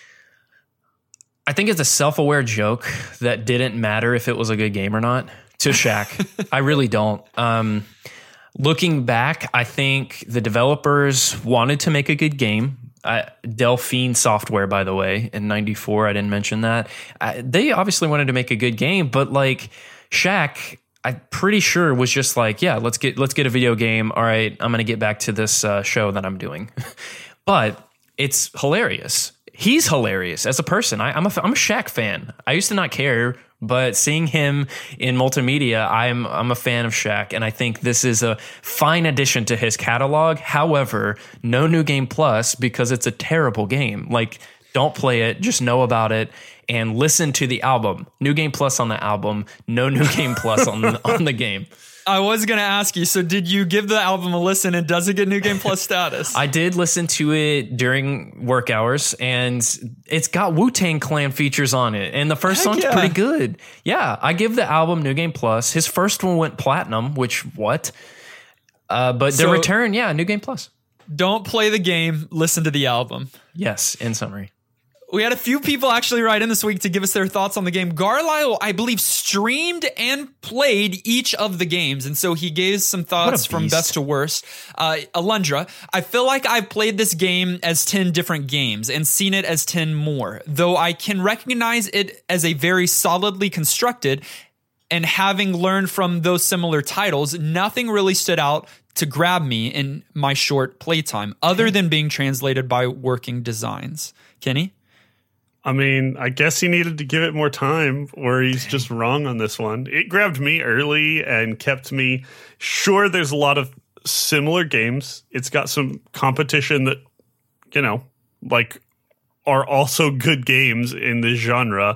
I think it's a self-aware joke that didn't matter if it was a good game or not to Shaq. I really don't. Um, looking back, I think the developers wanted to make a good game. Uh, Delphine Software, by the way, in ninety-four, I didn't mention that. Uh, they obviously wanted to make a good game, but like Shaq, I'm pretty sure was just like, yeah, let's get let's get a video game. All right, I'm going to get back to this uh, show that I'm doing. But it's hilarious. He's hilarious as a person. I, I'm a I'm a Shaq fan. I used to not care, but seeing him in multimedia, I'm I'm a fan of Shaq, and I think this is a fine addition to his catalog. However, no New Game Plus because it's a terrible game. Like Don't play it. Just know about it and listen to the album. New Game Plus on the album. No New Game Plus on the, on the game. I was going to ask you, so did you give the album a listen and does it get New Game Plus status? I did listen to it during work hours, and it's got Wu-Tang Clan features on it, and the first Heck song's yeah. pretty good. Yeah, I give the album New Game Plus. His first one went platinum, which, what? Uh, but So- the return, yeah, New Game Plus. Don't play the game, listen to the album. Yes, in summary. We had a few people actually write in this week to give us their thoughts on the game. Garlisle, I believe, streamed and played each of the games, and so he gave some thoughts from beast. best to worst. Uh, Alundra, I feel like I've played this game as ten different games and seen it as ten more, though I can recognize it as a very solidly constructed, and having learned from those similar titles, nothing really stood out to grab me in my short playtime, other than being translated by working designs. Kenny? I mean, I guess he needed to give it more time, or he's just wrong on this one. It grabbed me early and kept me. Sure, there's a lot of similar games. It's got some competition that, you know, like are also good games in this genre.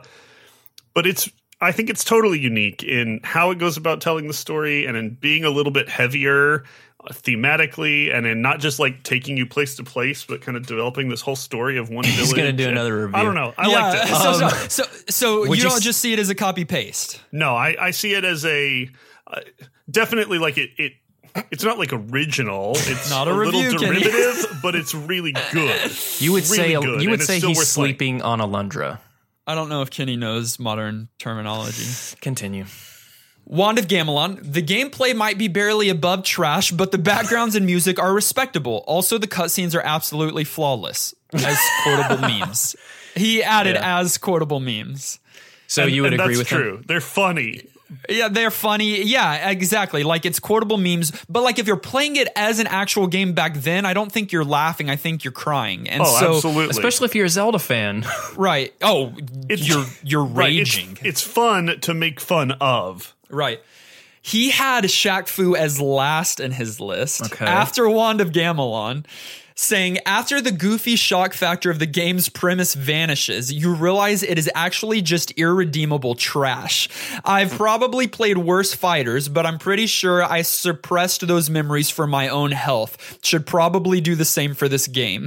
But it's, I think it's totally unique in how it goes about telling the story and in being a little bit heavier thematically, and in not just like taking you place to place, but kind of developing this whole story of one village. He's going to do And- another review. I don't know. I liked it. So, so, Um, so, so would you you don't s- just see it as a copy paste. No, I, I see it as a uh, definitely like it. It it's not like original. It's Not a little review, Kenny. derivative, but it's really good. You would Really say good, you and would it's say still he's worth playing. sleeping on Alundra. I don't know if Kenny knows modern terminology. Continue. Wand of Gamelon. The gameplay might be barely above trash, but the backgrounds and music are respectable. Also, the cutscenes are absolutely flawless as quotable memes. He added Yeah. as quotable memes. So And- you would and agree that's with true. him? They're funny. Yeah, they're funny. Yeah, exactly. Like it's quotable memes, but like if you're playing it as an actual game back then, I don't think you're laughing. I think you're crying. And Oh, so, absolutely. Especially if you're a Zelda fan. right. Oh, It's- you're you're Right, it's- raging. It's, fun to make fun of. Right. He had Shaq Fu as last in his list Okay. after Wand of Gamelon, saying, after the goofy shock factor of the game's premise vanishes, you realize it is actually just irredeemable trash. I've probably played worse fighters, but I'm pretty sure I suppressed those memories for my own health. Should probably do the same for this game.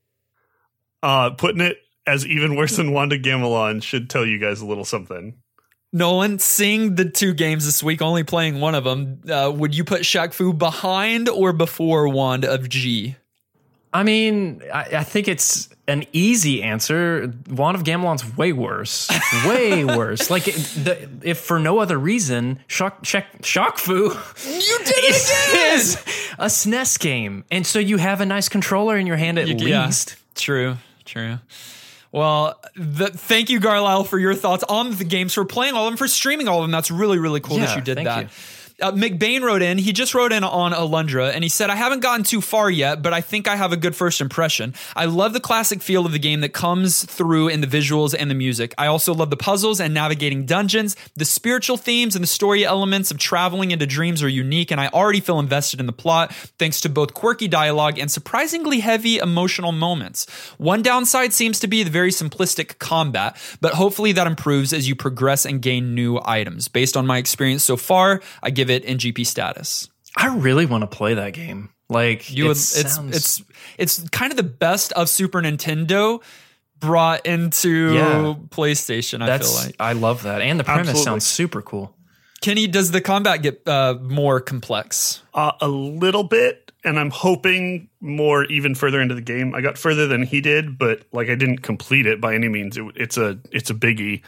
Uh, putting it as even worse than Wanda Gamelon should tell you guys a little something. Nolan, seeing the two games this week, only playing one of them, uh, would you put Shaq Fu behind or before Wand of G? I mean, I, I think it's an easy answer. Wand of Gamelon's way worse. Way worse. Like, it, the, if for no other reason, Shock, Shock, Shock Fu You did it again! is a S N E S game. And so you have a nice controller in your hand at Yeah, least. true, true. Well, the, thank you, Garlisle, for your thoughts on the games, for playing all of them, for streaming all of them. That's really, really cool that Yeah, you did thank that. you. Uh, McBain wrote in. He just wrote in on Alundra, and he said, I haven't gotten too far yet, but I think I have a good first impression. I love the classic feel of the game that comes through in the visuals and the music. I also love the puzzles and navigating dungeons. The spiritual themes and the story elements of traveling into dreams are unique, and I already feel invested in the plot, thanks to both quirky dialogue and surprisingly heavy emotional moments. One downside seems to be the very simplistic combat, but hopefully that improves as you progress and gain new items. Based on my experience so far, I give it in G P status. I really want to play that game. Like, You it would, it's sounds, it's it's kind of the best of Super Nintendo brought into Yeah. PlayStation. I that's, feel like. I love that. And the premise Absolutely. sounds super cool. Kenny, does the combat get uh, more complex? Uh, a little bit, and I'm hoping more even further into the game. I got further than he did, but like I didn't complete it by any means. It, it's a it's a biggie.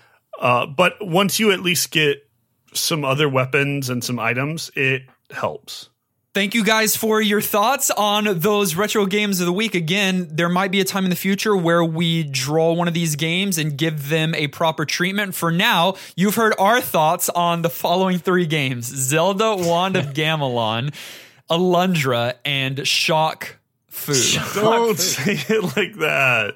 Uh, but once you at least get some other weapons and some items, it helps. Thank you guys for your thoughts on those retro games of the week. Again, there might be a time in the future where we draw one of these games and give them a proper treatment. For now, you've heard our thoughts on the following three games: Zelda, Wand of Gamelon, Alundra, and Shock Fu. Don't say it like that.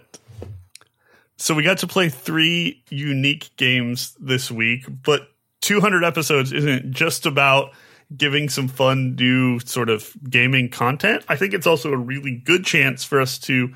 So we got to play three unique games this week, but two hundred episodes isn't just about giving some fun new sort of gaming content. I think it's also a really good chance for us to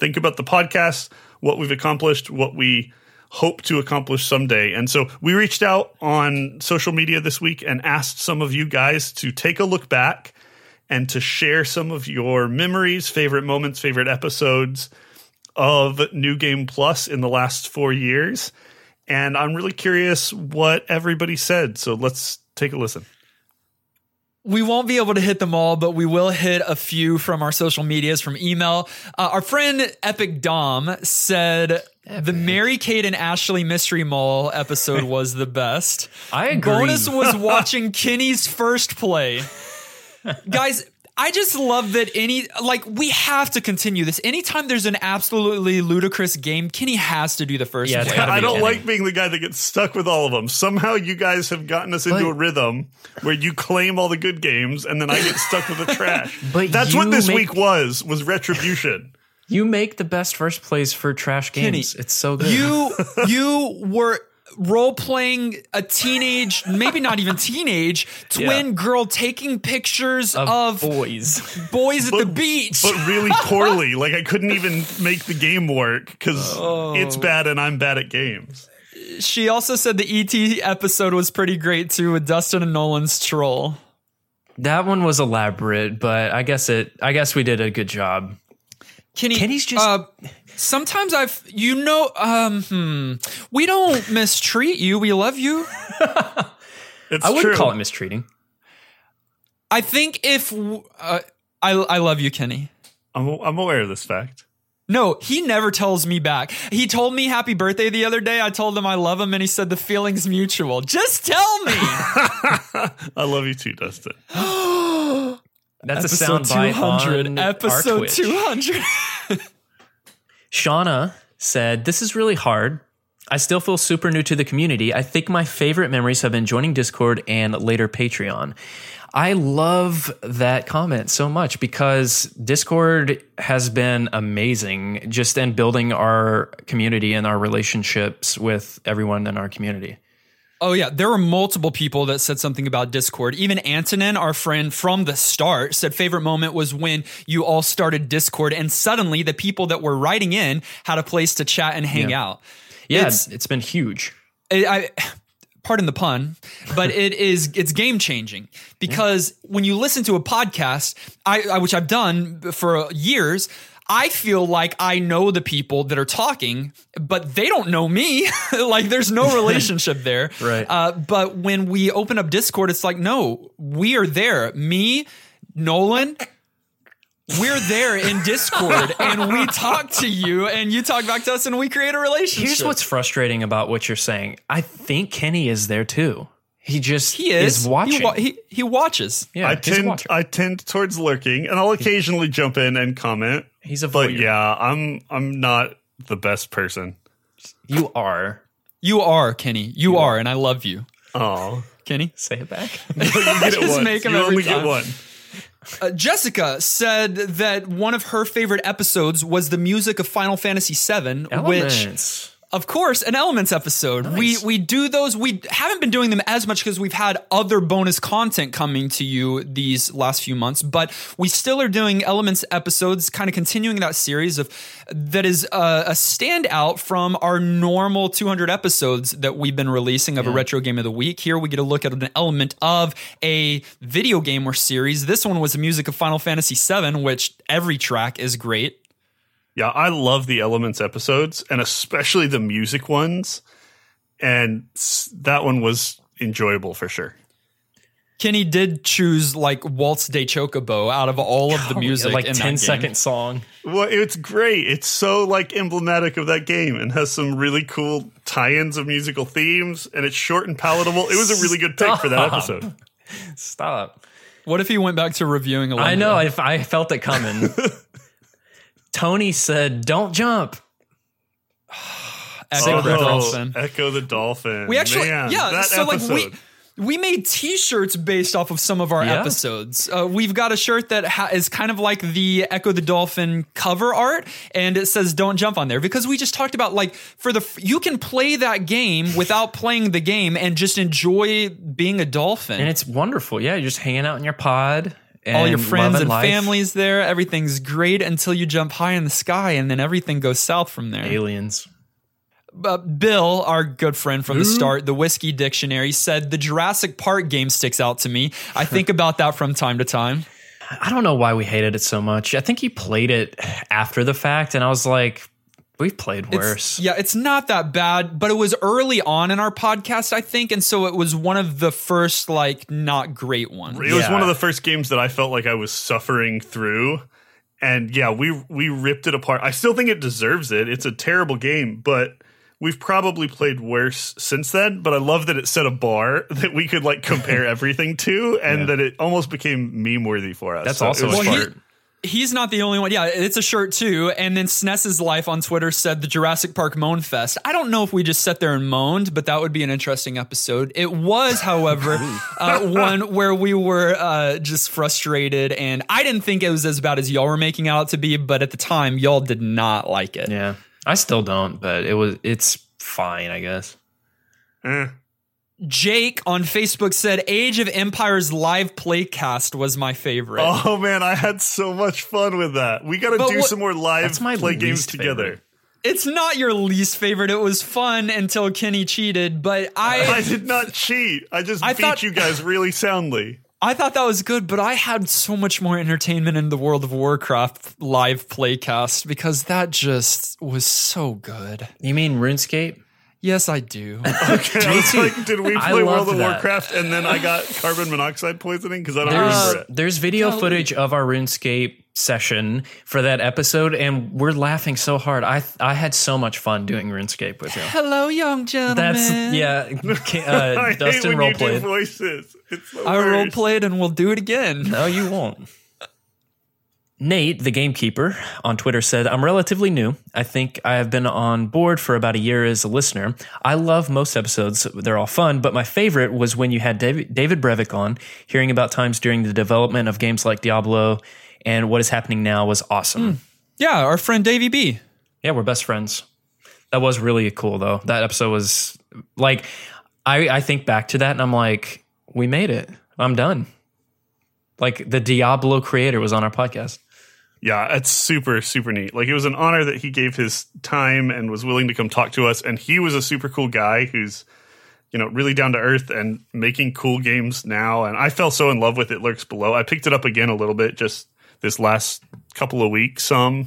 think about the podcast, what we've accomplished, what we hope to accomplish someday. And so we reached out on social media this week and asked some of you guys to take a look back and to share some of your memories, favorite moments, favorite episodes of New Game Plus in the last four years. And I'm really curious what everybody said. So let's take a listen. We won't be able to hit them all, but we will hit a few from our social medias, from email. Uh, our friend Epic Dom said Epic. The Mary Kate and Ashley Mystery Mall episode was the best. I agree. Bonus was watching Kenny's first play. Guys, I just love that any, like, we have to continue this. Anytime there's an absolutely ludicrous game, Kenny has to do the first Yeah, play. I don't Kenny. like being the guy that gets stuck with all of them. Somehow you guys have gotten us into But- a rhythm where you claim all the good games and then I get stuck with the trash. But That's you what this make- week was, was retribution. You make the best first plays for trash games. Kenny, it's so good. You, you were role playing a teenage, maybe not even teenage, twin Yeah. girl taking pictures of, of, boys. boys at the But- beach. But really poorly. Like I couldn't even make the game work because Oh. it's bad and I'm bad at games. She also said the E T episode was pretty great too, with Dustin and Nolan's troll. That one was elaborate, but I guess it. I guess we did a good job. Kenny, Kenny's just- uh, sometimes I've, you know, um, hmm, we don't mistreat you. We love you. It's I wouldn't true. call it mistreating. I think if, uh, I, I love you, Kenny. I'm, I'm aware of this fact. No, he never tells me back. He told me happy birthday the other day. I told him I love him, and he said the feeling's mutual. Just tell me. I love you too, Dustin. That's Episode a soundbite two hundred. on Episode our Twitch. two hundred. Shauna said, "This is really hard. I still feel super new to the community. I think my favorite memories have been joining Discord and later Patreon." I love that comment so much because Discord has been amazing just in building our community and our relationships with everyone in our community. Oh, yeah. There were multiple people that said something about Discord. Even Antonin, our friend from the start, said favorite moment was when you all started Discord and suddenly the people that were writing in had a place to chat and hang Yeah. out. Yeah, It's, it's, it's been huge. I, I pardon the pun, but it is, it's game changing because when you listen to a podcast, I, I which I've done for years, I feel like I know the people that are talking, but they don't know me. Like there's no relationship there. Right. Uh, but when we open up Discord, it's like, no, we are there. Me, Nolan, we're there in Discord and we talk to you and you talk back to us and we create a relationship. Here's what's frustrating about what you're saying. I think Kenny is there too. He just he is, watching. He, wa- he, he watches. yeah, I he's a tend watcher. I tend towards lurking, and I'll occasionally jump in and comment. He's a But voyeur. yeah, I'm I'm not the best person. You are. You are, Kenny. You are, and I love you. Oh, Kenny? Say it back. you get it Just once. make 'em you every only time. get one. Uh, Jessica said that one of her favorite episodes was the music of Final Fantasy seven, which, Elements. of course, an Elements episode. Nice. We we do those. We haven't been doing them as much because we've had other bonus content coming to you these last few months, but we still are doing Elements episodes, kind of continuing that series of that is a, a standout from our normal two hundred episodes that we've been releasing of a retro game of the week. Here we get a look at an element of a video game or series. This one was the music of Final Fantasy seven, which every track is great. Yeah, I love the Elements episodes, and especially the music ones. And s- that one was enjoyable for sure. Kenny did choose like Waltz de Chocobo out of all of the music, like in ten that second game. song. Well, it's great. It's so like emblematic of that game and has some really cool tie-ins of musical themes, and it's short and palatable. It was a really good pick for that Stop. episode. Stop. What if he went back to reviewing alone? I know. I, I felt it coming. Tony said, "Don't jump." Echo the Oh, Dolphin. Echo the Dolphin. We actually, Man, yeah. that So episode. like we we made T-shirts based off of some of our Yeah. episodes. Uh, we've got a shirt that ha- is kind of like the Echo the Dolphin cover art, and it says "Don't jump" on there because we just talked about like for the f- you can play that game without playing the game and just enjoy being a dolphin. And it's wonderful. Yeah, you're just hanging out in your pod, And all your love friends and life. families there. Everything's great until you jump high in the sky, and then everything goes south from there. Aliens. Uh, Bill, our good friend from the start, the Whiskey Dictionary, said the Jurassic Park game sticks out to me. I think about that from time to time. I don't know why we hated it so much. I think he played it after the fact, and I was like, we've played worse. It's, yeah, it's not that bad, but it was early on in our podcast, I think, and so it was one of the first, like, not great ones. It was Yeah. one of the first games that I felt like I was suffering through. And yeah, we we ripped it apart. I still think it deserves it. It's a terrible game, but we've probably played worse since then. But I love that it set a bar that we could like compare everything to, and Yeah. that it almost became meme worthy for us. That's So also it was a Well, fun. shirt. He's not the only one. Yeah, it's a shirt too. And then SNES's Life on Twitter said the Jurassic Park Moan Fest. I don't know if we just sat there and moaned, but that would be an interesting episode. It was, however, uh, one where we were uh, just frustrated. And I didn't think it was as bad as y'all were making out to be, but at the time, y'all did not like it. Yeah. I still don't, but it was it's fine, I guess. Eh. Jake on Facebook said Age of Empires live playcast was my favorite. Oh man, I had so much fun with that. We got to But do what- some more live That's my play games least together. favorite. It's not your least favorite. It was fun until Kenny cheated, but I I did not cheat. I just I beat thought- you guys really soundly. I thought that was good, but I had so much more entertainment in the World of Warcraft live playcast because that just was so good. You mean RuneScape? Yes, I do. Okay, I was too. like, did we I play World loved of that. Warcraft and then I got carbon monoxide poisoning? Because I don't There's remember it. there's video Golly. footage of our RuneScape session for that episode, and we're laughing so hard. I I had so much fun doing RuneScape with you. Hello, young gentlemen. That's yeah. Uh, I hate Dustin when you do roleplayed. voices. It's the I role worst. played and we'll do it again. No, you won't. Nate, the gamekeeper, on Twitter said, I'm relatively new. I think I have been on board for about a year as a listener. I love most episodes. They're all fun, but my favorite was when you had David, David Brevik on. Hearing about times during the development of games like Diablo and what is happening now was awesome. Yeah, our friend Davey B. Yeah, we're best friends. That was really cool, though. That episode was like, I, I think back to that and I'm like, we made it. I'm done. Like the Diablo creator was on our podcast. Yeah, it's super, super neat. Like, it was an honor that he gave his time and was willing to come talk to us. And he was a super cool guy who's, you know, really down to earth and making cool games now. And I fell so in love with It Lurks Below. I picked it up again a little bit just this last couple of weeks. Um,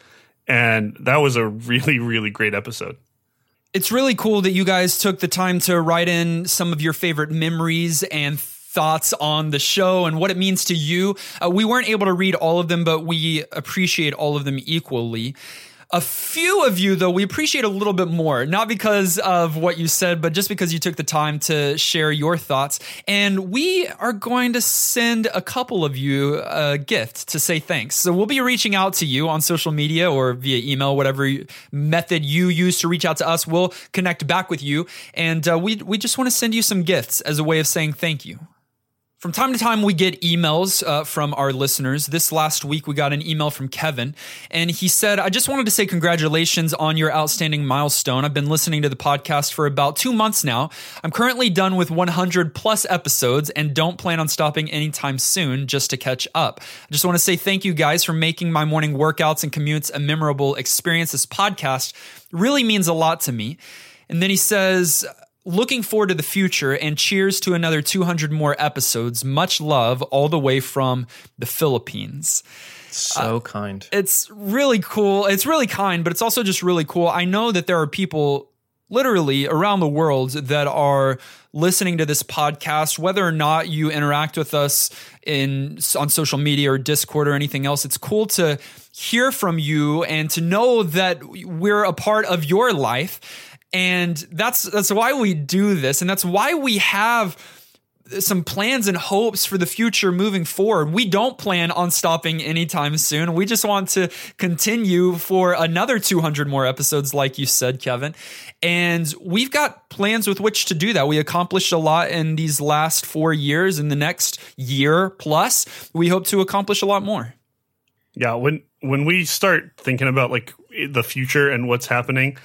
and that was a really, really great episode. It's really cool that you guys took the time to write in some of your favorite memories and thoughts on the show and what it means to you. Uh, we weren't able to read all of them, but we appreciate all of them equally. A few of you, though, we appreciate a little bit more, not because of what you said, but just because you took the time to share your thoughts. And we are going to send a couple of you a gift to say thanks. So we'll be reaching out to you on social media or via email, whatever method you use to reach out to us. We'll connect back with you. And uh, we, we just want to send you some gifts as a way of saying thank you. From time to time, we get emails uh, from our listeners. This last week, we got an email from Kevin, and he said, I just wanted to say congratulations on your outstanding milestone. I've been listening to the podcast for about two months now. I'm currently done with one hundred plus episodes and don't plan on stopping anytime soon just to catch up. I just want to say thank you guys for making my morning workouts and commutes a memorable experience. This podcast really means a lot to me. And then he says, looking forward to the future and cheers to another two hundred more episodes. Much love all the way from the Philippines. So uh, kind. It's really cool. It's really kind, but it's also just really cool. I know that there are people literally around the world that are listening to this podcast, whether or not you interact with us in on social media or Discord or anything else. It's cool to hear from you and to know that we're a part of your life. And that's that's why we do this, and that's why we have some plans and hopes for the future moving forward. We don't plan on stopping anytime soon. We just want to continue for another two hundred more episodes, like you said, Kevin. And we've got plans with which to do that. We accomplished a lot in these last four years. In the next year plus, we hope to accomplish a lot more. Yeah, when when we start thinking about like the future and what's happening,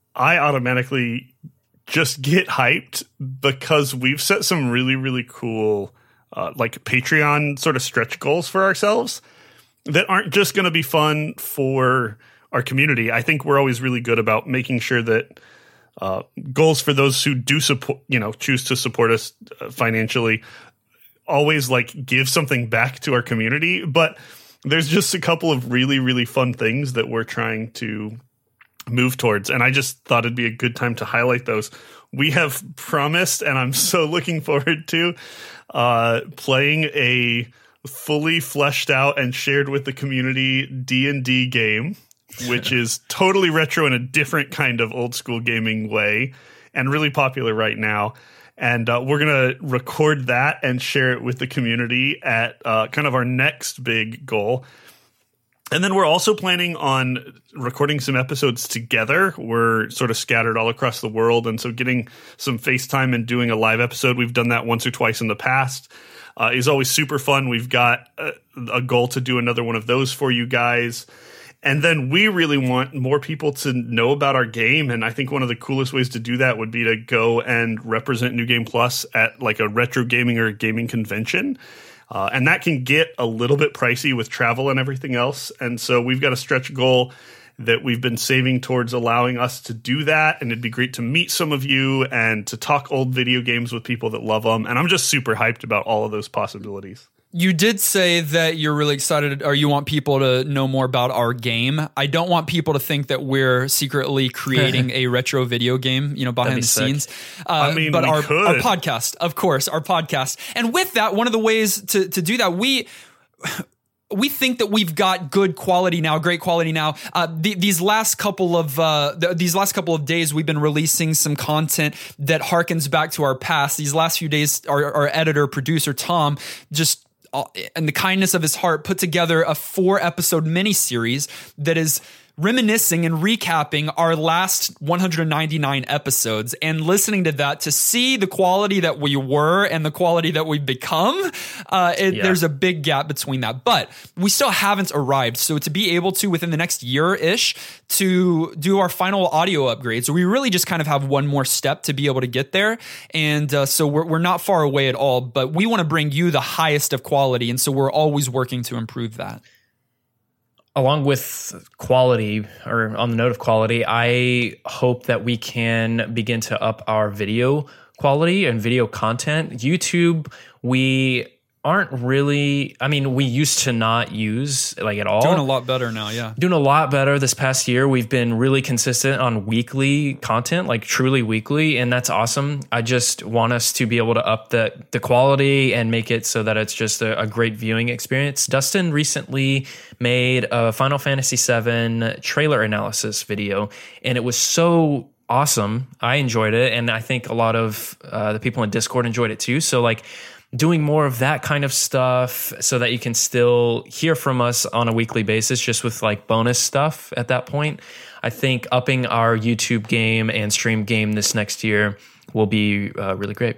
I automatically just get hyped because we've set some really, really cool uh, like Patreon sort of stretch goals for ourselves that aren't just going to be fun for our community. I think we're always really good about making sure that uh, goals for those who do support, you know, choose to support us financially, always like give something back to our community. But there's just a couple of really, really fun things that we're trying to move towards. And I just thought it'd be a good time to highlight those. We have promised, and I'm so looking forward to uh, playing a fully fleshed out and shared with the community D and D game, which is totally retro in a different kind of old school gaming way and really popular right now. And uh, we're going to record that and share it with the community at uh, kind of our next big goal. And then we're also planning on recording some episodes together. We're sort of scattered all across the world. And so getting some FaceTime and doing a live episode, we've done that once or twice in the past, uh, is always super fun. We've got a, a goal to do another one of those for you guys. And then we really want more people to know about our game. And I think one of the coolest ways to do that would be to go and represent New Game Plus at like a retro gaming or a gaming convention. Uh, and that can get a little bit pricey with travel and everything else. And so we've got a stretch goal that we've been saving towards allowing us to do that. And it'd be great to meet some of you and to talk old video games with people that love them. And I'm just super hyped about all of those possibilities. You did say that you're really excited, or you want people to know more about our game. I don't want people to think that we're secretly creating a retro video game, you know, behind the sick. scenes. Uh, I mean, but we our, could. our podcast, of course, our podcast. And with that, one of the ways to, to do that, we... We think that we've got good quality now, great quality now. Uh, the, these last couple of uh, the, these last couple of days, we've been releasing some content that harkens back to our past. These last few days, our, our editor, producer Tom, just uh, in the kindness of his heart, put together a four episode miniseries that is reminiscing and recapping our last one hundred ninety-nine episodes, and listening to that to see the quality that we were and the quality that we've become. Uh, it, yeah. There's a big gap between that, but we still haven't arrived. So to be able to, within the next year ish, to do our final audio upgrades, we really just kind of have one more step to be able to get there. And uh, so we're, we're not far away at all, but we want to bring you the highest of quality. And so we're always working to improve that. Along with quality, or on the note of quality, I hope that we can begin to up our video quality and video content. YouTube, we aren't really, I mean, we used to not use like at all. Doing a lot better now, yeah. Doing a lot better this past year. We've been really consistent on weekly content, like truly weekly, and that's awesome. I just want us to be able to up the, the quality and make it so that it's just a, a great viewing experience. Dustin recently made a Final Fantasy seven trailer analysis video, and it was so awesome. I enjoyed it, and I think a lot of uh, the people in Discord enjoyed it too. So like, doing more of that kind of stuff so that you can still hear from us on a weekly basis, just with like bonus stuff at that point. I think upping our YouTube game and stream game this next year will be uh, really great.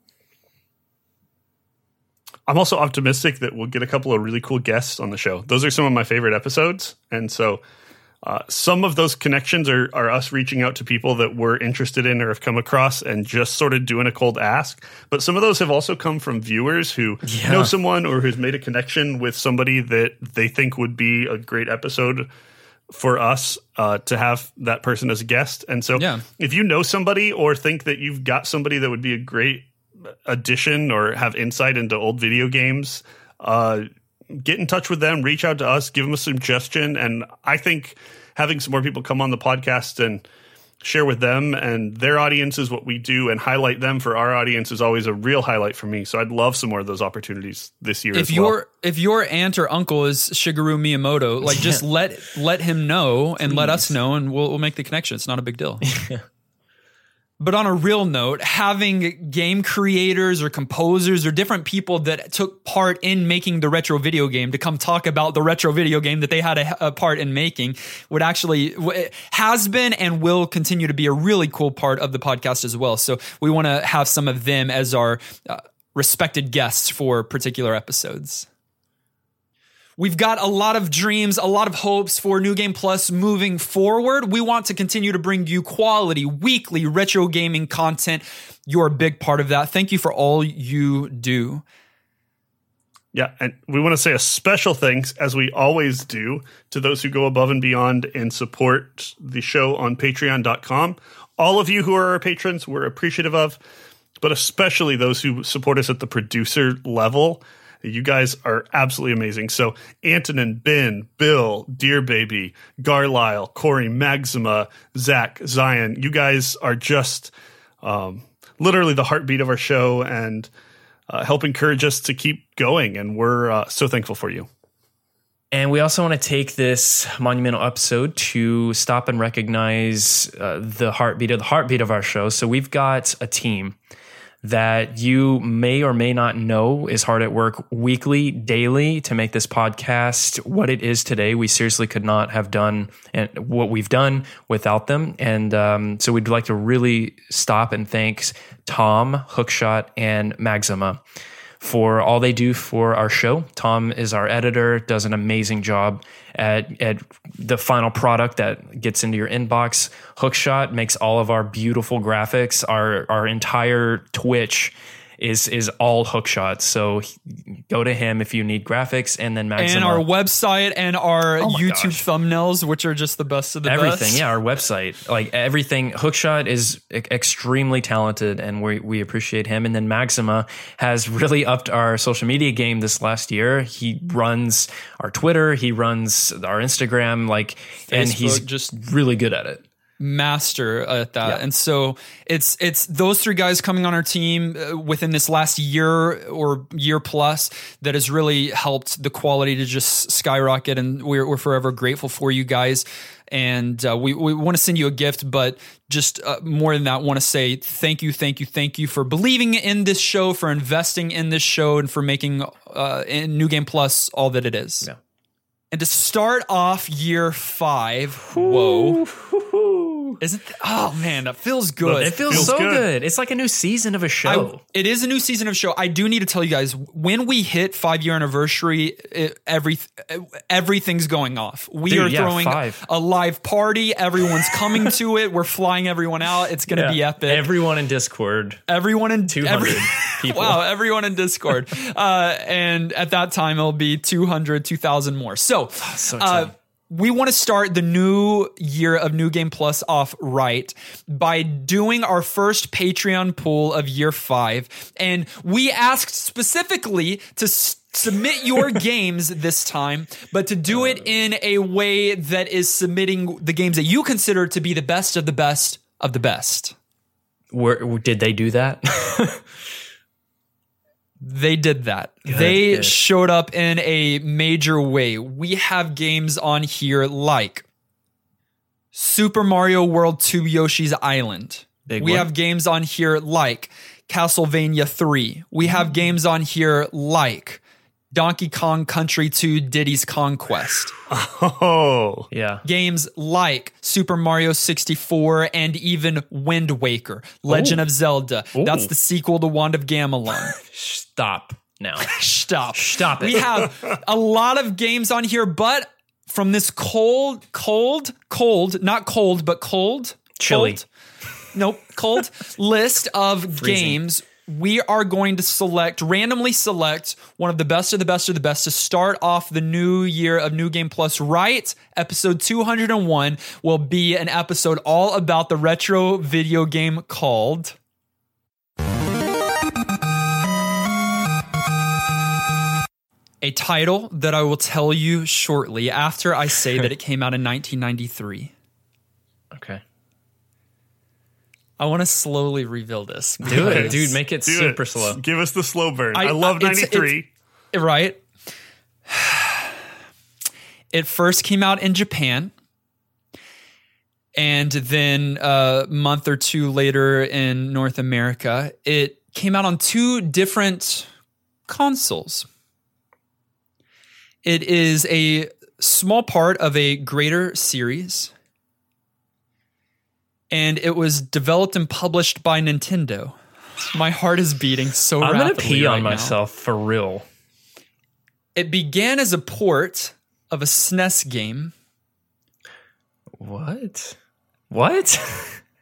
I'm also optimistic that we'll get a couple of really cool guests on the show. Those are some of my favorite episodes. And so Uh, some of those connections are, are us reaching out to people that we're interested in or have come across and just sort of doing a cold ask. But some of those have also come from viewers who yeah. know someone or who's made a connection with somebody that they think would be a great episode for us uh, to have that person as a guest. And so yeah. if you know somebody or think that you've got somebody that would be a great addition or have insight into old video games, uh, get in touch with them, reach out to us, give them a suggestion. And I think having some more people come on the podcast and share with them and their audiences what we do and highlight them for our audience is always a real highlight for me. So I'd love some more of those opportunities this year if as your well. If your aunt or uncle is Shigeru Miyamoto, like just let let him know and Please. let us know, and we'll, we'll make the connection. It's not a big deal. But on a real note, having game creators or composers or different people that took part in making the retro video game to come talk about the retro video game that they had a, a part in making would actually has been and will continue to be a really cool part of the podcast as well. So we want to have some of them as our uh, respected guests for particular episodes. We've got a lot of dreams, a lot of hopes for New Game Plus moving forward. We want to continue to bring you quality, weekly retro gaming content. You're a big part of that. Thank you for all you do. Yeah, and we want to say a special thanks, as we always do, to those who go above and beyond and support the show on patreon dot com. All of you who are our patrons, we're appreciative of, but especially those who support us at the producer level. You guys are absolutely amazing. So Antonin, Ben, Bill, Dear Baby, Garlisle, Corey, Maxima, Zach, Zion, you guys are just um, literally the heartbeat of our show and Uh, help encourage us to keep going, and we're uh, so thankful for you. And we also want to take this monumental episode to stop and recognize uh, the heartbeat of the heartbeat of our show. So we've got a team that you may or may not know is hard at work weekly, daily to make this podcast what it is today. We seriously could not have done and what we've done without them. And um, so we'd like to really stop and thank Tom, Hookshot, and Maxima for all they do for our show. Tom is our editor, does an amazing job at, at the final product that gets into your inbox. Hookshot makes all of our beautiful graphics. Our our entire Twitch is is all Hookshot. So he, go to him if you need graphics, and then Maxima. And our website and our Oh my YouTube gosh. thumbnails, which are just the best of the everything. best. Yeah, our website, like everything. Hookshot is e- extremely talented, and we we appreciate him. And then Maxima has really upped our social media game this last year. He runs our Twitter, he runs our Instagram, like, and he's Facebook, just really good at it. master at that. Yeah. And so it's it's those three guys coming on our team uh, within this last year or year plus that has really helped the quality to just skyrocket, and we're, we're forever grateful for you guys. And uh, we, we want to send you a gift, but just uh, more than that, want to say thank you, thank you, thank you for believing in this show, for investing in this show, and for making uh, in New Game Plus all that it is. Yeah. And to start off year five, whoa. Isn't th- oh man, that feels good. It feels, Feels so good. good. It's like a new season of a show. I, it is a new season of show. I do need to tell you guys, when we hit five year anniversary, it, every everything's going off. We Dude, are yeah, throwing five. a live party. Everyone's coming to it. We're flying everyone out. It's going to be epic. Everyone in Discord. Everyone in two hundred every- people. Wow, everyone in Discord. uh, and at that time, it'll be two hundred, two thousand more. So, so uh, exciting. we want to start the new year of New Game Plus off right by doing our first Patreon pool of year five. And we asked specifically to s- submit your games this time, but to do it in a way that is submitting the games that you consider to be the best of the best of the best. Where, did they do that? They did that. they good. showed up in a major way. We have games on here like Super Mario World two Yoshi's Island. Big we one. have games on here like Castlevania three. We have games on here like Donkey Kong Country two Diddy's Conquest. Oh, Yeah. Games like Super Mario sixty-four and even Wind Waker, Legend Ooh. of Zelda. Ooh. That's the sequel to Wand of Gamelon. Stop now. Stop. Stop it. We have a lot of games on here, but from this cold, cold, cold, not cold, but cold, Chilly. cold, nope, cold list of Freezing. games. We are going to select, randomly select one of the best of the best of the best to start off the new year of New Game Plus right. Episode two hundred one will be an episode all about the retro video game called a title that I will tell you shortly after I say that it came out in nineteen ninety-three. Okay. I want to slowly reveal this. Do it, because- dude. Make it do super it. slow. Give us the slow burn. I, I- love it's- ninety-three. Right? It first came out in Japan. And then a month or two later in North America, it came out on two different consoles. It is a small part of a greater series. And it was developed and published by Nintendo. My heart is beating so I'm rapidly gonna pee right on now. myself for real. It began as a port of a S N E S game, What? What?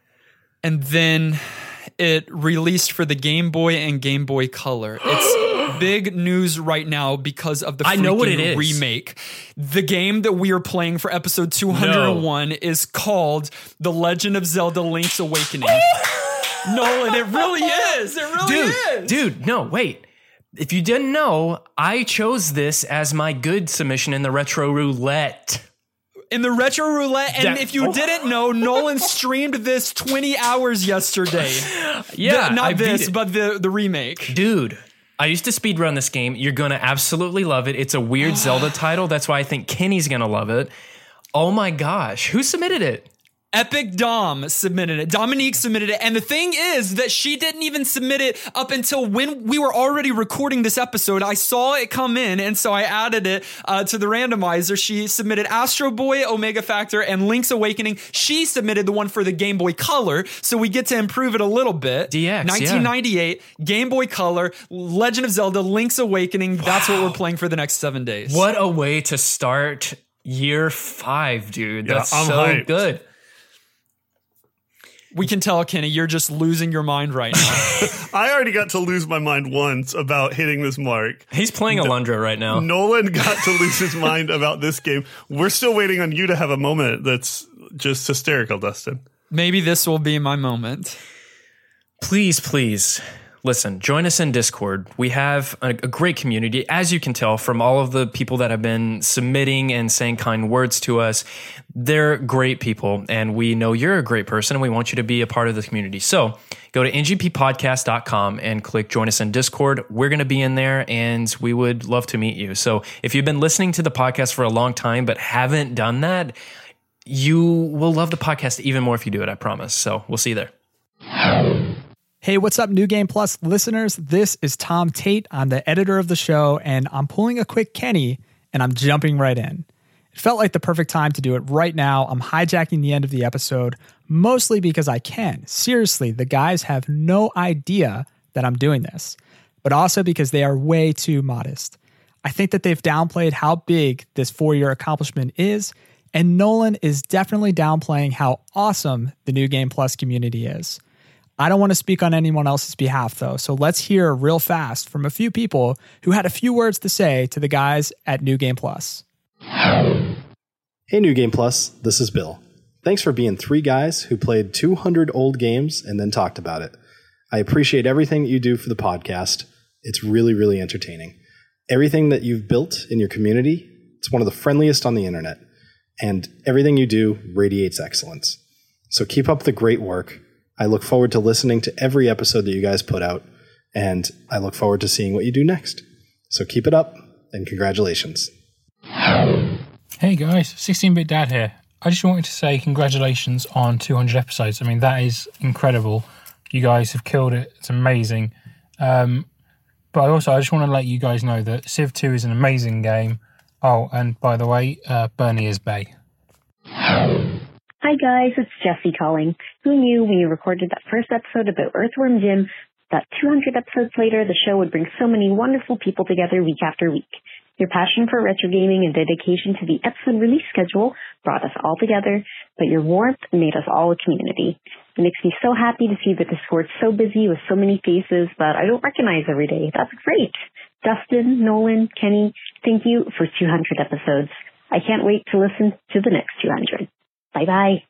and then it released for the Game Boy and Game Boy Color. It's big news right now because of the I know what it is. remake. The game that we are playing for episode two hundred one no. is called The Legend of Zelda Link's Awakening. Nolan, it really is. It really dude, is. Dude, no, wait. If you didn't know, I chose this as my good submission in the Retro Roulette. In the Retro Roulette, and That- if you didn't know, Nolan streamed this twenty hours yesterday. Yeah, the, not I beat this, it. but the, the remake. Dude, I used to speedrun this game. You're going to absolutely love it. It's a weird Zelda title. That's why I think Kenny's going to love it. Oh my gosh. Who submitted it? Epic Dom submitted it. Dominique submitted it. And the thing is that she didn't even submit it up until when we were already recording this episode. I saw it come in, and so I added it uh, to the randomizer. She submitted Astro Boy, Omega Factor, and Link's Awakening. She submitted the one for the Game Boy Color, so we get to improve it a little bit. D X, nineteen ninety-eight, yeah. Game Boy Color, Legend of Zelda, Link's Awakening. Wow. That's what we're playing for the next seven days. What a way to start year five, dude. Yeah, That's I'm so hyped. good. We can tell, Kenny, you're just losing your mind right now. I already got to lose my mind once about hitting this mark. He's playing Alundra right now. Nolan got to lose his mind about this game. We're still waiting on you to have a moment that's just hysterical, Dustin. Maybe this will be my moment. Please, please. Listen, join us in Discord. We have a, a great community, as you can tell from all of the people that have been submitting and saying kind words to us. They're great people, and we know you're a great person, and we want you to be a part of the community. So go to N G P podcast dot com and click join us in Discord. We're going to be in there, and we would love to meet you. So if you've been listening to the podcast for a long time but haven't done that, you will love the podcast even more if you do it, I promise. So we'll see you there. Hey, what's up, New Game Plus listeners? This is Tom Tate. I'm the editor of the show, and I'm pulling a quick Kenny, and I'm jumping right in. It felt like the perfect time to do it right now. I'm hijacking the end of the episode, mostly because I can. Seriously, the guys have no idea that I'm doing this, but also because they are way too modest. I think that they've downplayed how big this four-year accomplishment is, and Nolan is definitely downplaying how awesome the New Game Plus community is. I don't want to speak on anyone else's behalf, though, so let's hear real fast from a few people who had a few words to say to the guys at New Game Plus. Hey, New Game Plus, this is Bill. Thanks for being three guys who played two hundred old games and then talked about it. I appreciate everything that you do for the podcast. It's really, really entertaining. Everything that you've built in your community, it's one of the friendliest on the internet. And everything you do radiates excellence. So keep up the great work. I look forward to listening to every episode that you guys put out, and I look forward to seeing what you do next. So keep it up, and congratulations. Hey guys, sixteen-bit Dad here. I just wanted to say congratulations on two hundred episodes. I mean, that is incredible. You guys have killed it. It's amazing. Um, but also, I just want to let you guys know that Civ two is an amazing game. Oh, and by the way, uh, Bernie is bae. Hi guys, it's Jessie calling. Who knew when you recorded that first episode about Earthworm Jim that two hundred episodes later the show would bring so many wonderful people together week after week? Your passion for retro gaming and dedication to the episode release schedule brought us all together, but your warmth made us all a community. It makes me so happy to see the Discord so busy with so many faces that I don't recognize every day. That's great. Dustin, Nolan, Kenny, thank you for two hundred episodes. I can't wait to listen to the next two hundred. Bye-bye.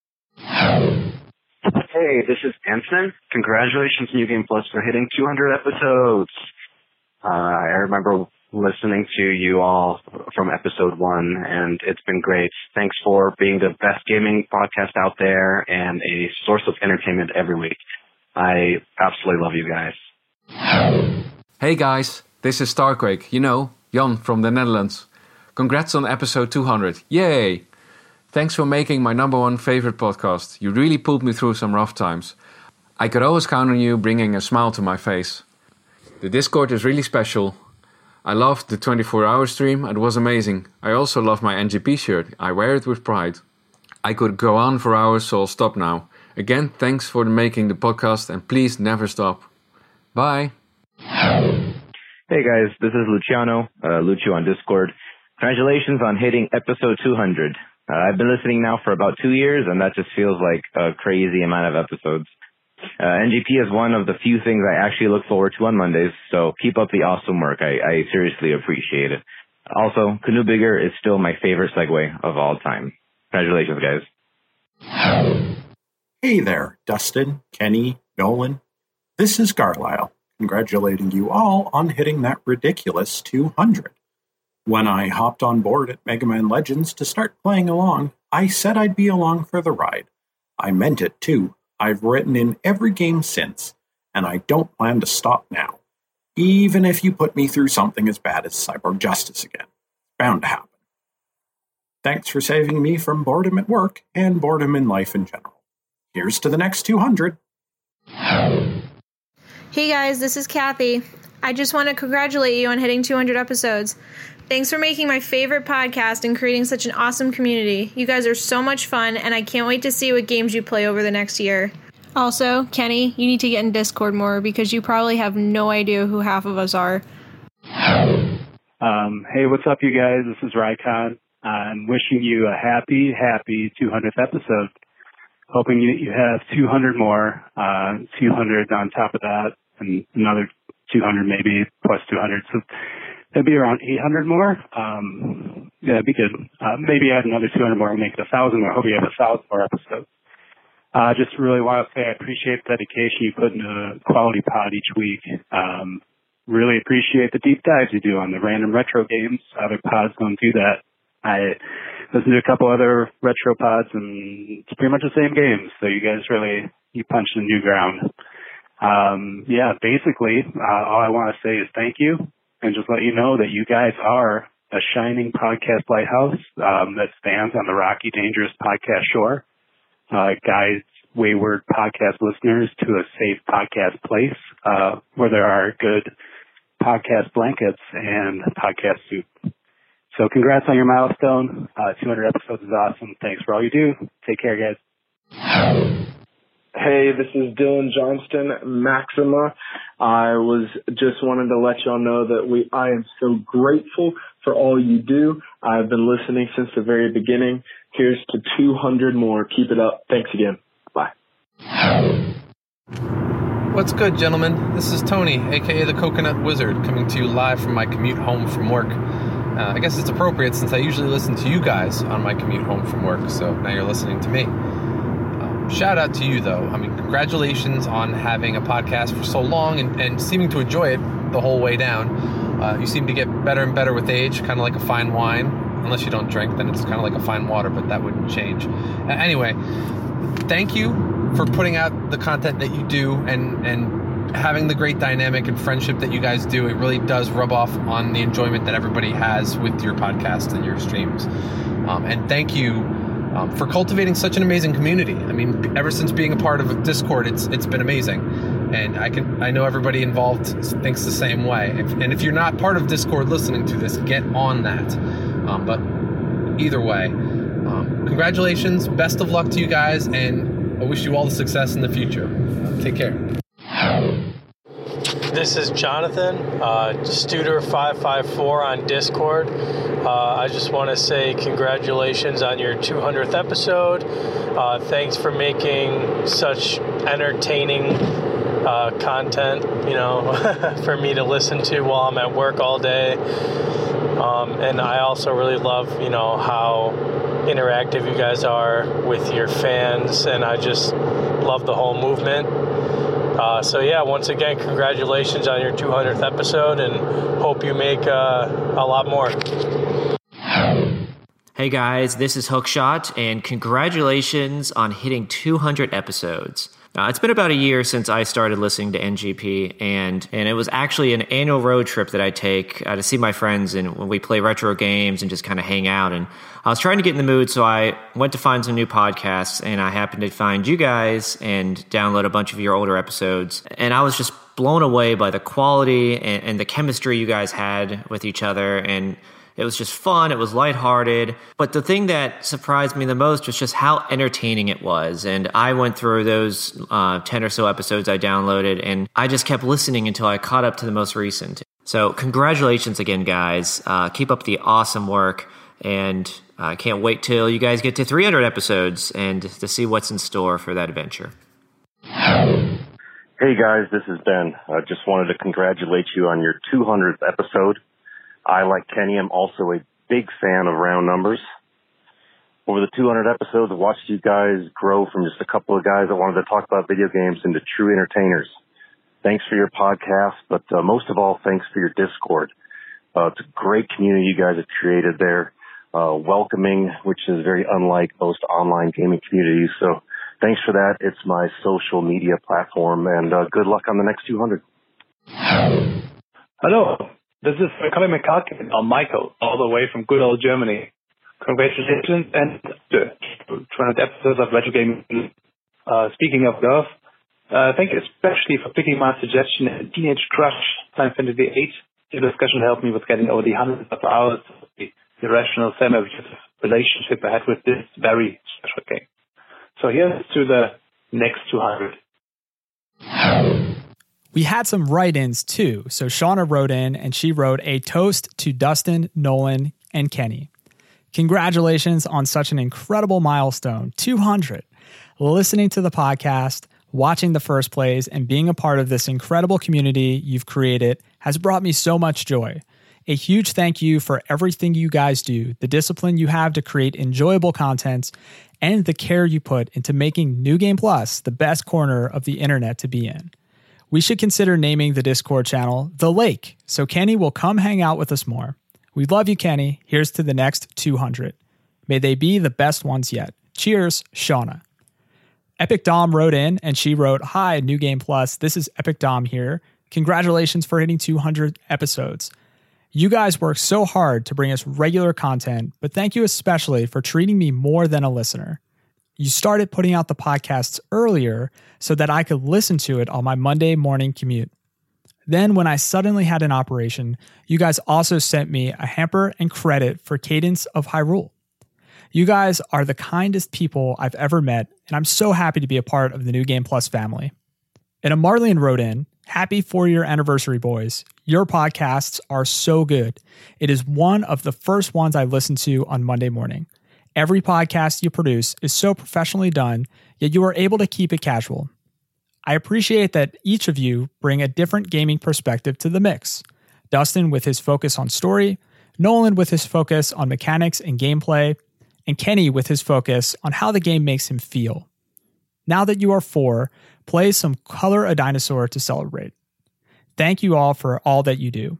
Hey, this is Anson. Congratulations, New Game Plus, for hitting two hundred episodes. Uh, I remember listening to you all from episode one, and it's been great. Thanks for being the best gaming podcast out there and a source of entertainment every week. I absolutely love you guys. Hey guys, this is Starquake, you know, Jan from the Netherlands. Congrats on episode two hundred. Yay! Thanks for making my number one favorite podcast. You really pulled me through some rough times. I could always count on you bringing a smile to my face. The Discord is really special. I loved the twenty-four hour stream, it was amazing. I also love my N G P shirt, I wear it with pride. I could go on for hours, so I'll stop now. Again, thanks for making the podcast, and please never stop. Bye. Hey guys, this is Luciano, uh, Lucio on Discord. Congratulations on hitting episode two hundred. Uh, I've been listening now for about two years, and that just feels like a crazy amount of episodes. Uh, N G P is one of the few things I actually look forward to on Mondays, so keep up the awesome work. I, I seriously appreciate it. Also, Canoe Bigger is still my favorite segue of all time. Congratulations, guys. Hey there, Dustin, Kenny, Nolan. This is Carlisle, congratulating you all on hitting that ridiculous two hundred. When I hopped on board at Mega Man Legends to start playing along, I said I'd be along for the ride. I meant it, too. I've written in every game since, and I don't plan to stop now. Even if you put me through something as bad as Cyborg Justice again. Bound to happen. Thanks for saving me from boredom at work and boredom in life in general. Here's to the next two hundred. Hey guys, this is Kathy. I just want to congratulate you on hitting two hundred episodes. Thanks for making my favorite podcast and creating such an awesome community. You guys are so much fun, and I can't wait to see what games you play over the next year. Also, Kenny, you need to get in Discord more because you probably have no idea who half of us are. Um, hey, what's up, you guys? This is Rycon. I'm wishing you a happy, happy two hundredth episode. Hoping you, you have two hundred more, uh, two hundred on top of that, and another two hundred maybe, plus two hundred. So that'd be around eight hundred more. Um, yeah, that'd be good. Uh, maybe add another two hundred more and make it one thousand more. I hope you have one thousand more episodes. Uh, just really want to say I appreciate the dedication you put into a quality pod each week. Um, really appreciate the deep dives you do on the random retro games. Other pods don't do that. I listened to a couple other retro pods, and it's pretty much the same games. So you guys really, you punched in new ground. Um, yeah, basically, uh, all I want to say is thank you, and just let you know that you guys are a shining podcast lighthouse um, that stands on the rocky, dangerous podcast shore, uh, guides wayward podcast listeners to a safe podcast place uh, where there are good podcast blankets and podcast soup. So congrats on your milestone. Uh, two hundred episodes is awesome. Thanks for all you do. Take care, guys. Hey, this is Dylan Johnston, Maxima. I was just wanted to let y'all know that we I am so grateful for all you do. I've been listening since the very beginning. Here's to two hundred more. Keep it up. Thanks again. Bye. What's good, gentlemen? This is Tony, aka the Coconut Wizard, coming to you live from my commute home from work. Uh, I guess it's appropriate since I usually listen to you guys on my commute home from work, so now you're listening to me. Um, shout out to you, though. I mean, congratulations on having a podcast for so long and, and seeming to enjoy it the whole way down. Uh, you seem to get better and better with age, kind of like a fine wine. Unless you don't drink, then it's kind of like a fine water, but that wouldn't change. Uh, anyway, thank you for putting out the content that you do and and having the great dynamic and friendship that you guys do. It really does rub off on the enjoyment that everybody has with your podcast and your streams. Um, and thank you um, for cultivating such an amazing community. I mean, ever since being a part of Discord, it's it's been amazing. And I can I know everybody involved thinks the same way. If, and if you're not part of Discord listening to this, get on that. Um, but either way, um, congratulations, best of luck to you guys, and I wish you all the success in the future. Uh, take care. This is Jonathan, uh, Studer five five four on Discord. Uh, I just want to say congratulations on your two hundredth episode. Uh, thanks for making such entertaining uh, content, you know, for me to listen to while I'm at work all day. Um, and I also really love, you know, how interactive you guys are with your fans, and I just love the whole movement. Uh, so yeah, once again, congratulations on your two hundredth episode, and hope you make uh, a lot more. Hey guys, this is Hookshot, and congratulations on hitting two hundred episodes. Uh, it's been about a year since I started listening to N G P, and and it was actually an annual road trip that I take uh, to see my friends, and when we play retro games and just kind of hang out. And I was trying to get in the mood, so I went to find some new podcasts, and I happened to find you guys and download a bunch of your older episodes. And I was just blown away by the quality and, and the chemistry you guys had with each other, and it was just fun. It was lighthearted. But the thing that surprised me the most was just how entertaining it was. And I went through those uh, ten or so episodes I downloaded, and I just kept listening until I caught up to the most recent. So congratulations again, guys. Uh, keep up the awesome work. And I can't wait till you guys get to three hundred episodes and to see what's in store for that adventure. Hey guys, this is Ben. I just wanted to congratulate you on your two hundredth episode. I, like Kenny, am also a big fan of round numbers. Over the two hundred episodes, I've watched you guys grow from just a couple of guys that wanted to talk about video games into true entertainers. Thanks for your podcast, but uh, most of all, thanks for your Discord. Uh, it's a great community you guys have created there, uh, welcoming, which is very unlike most online gaming communities. So thanks for that. It's my social media platform, and uh, good luck on the next two hundred. Hello, this is Colin McCarthy, or Michael, all the way from good old Germany. Congratulations and uh, two hundred episodes of Retro Gaming. Uh, speaking of love, uh, thank you especially for picking my suggestion, Teenage Crush, Final Fantasy eight. Your discussion helped me with getting over the hundreds of hours of the irrational semi-abusive relationship I had with this very special game. So here's to the next two hundred. We had some write-ins too. So Shauna wrote in and she wrote a toast to Dustin, Nolan, and Kenny. Congratulations on such an incredible milestone, two hundred. Listening to the podcast, watching the first plays, and being a part of this incredible community you've created has brought me so much joy. A huge thank you for everything you guys do, the discipline you have to create enjoyable content, and the care you put into making New Game Plus the best corner of the internet to be in. We should consider naming the Discord channel The Lake, so Kenny will come hang out with us more. We love you, Kenny. Here's to the next two hundred. May they be the best ones yet. Cheers, Shauna. Epic Dom wrote in and she wrote, "Hi, New Game Plus. This is Epic Dom here. Congratulations for hitting two hundred episodes. You guys work so hard to bring us regular content, but thank you especially for treating me more than a listener. You started putting out the podcasts earlier so that I could listen to it on my Monday morning commute. Then when I suddenly had an operation, you guys also sent me a hamper and credit for Cadence of Hyrule. You guys are the kindest people I've ever met, and I'm so happy to be a part of the New Game Plus family." And a Marlene wrote in, "Happy four-year anniversary, boys. Your podcasts are so good. It is one of the first ones I listen to on Monday morning. Every podcast you produce is so professionally done, yet you are able to keep it casual. I appreciate that each of you bring a different gaming perspective to the mix. Dustin with his focus on story, Nolan with his focus on mechanics and gameplay, and Kenny with his focus on how the game makes him feel. Now that you are four, play some Color a Dinosaur to celebrate. Thank you all for all that you do."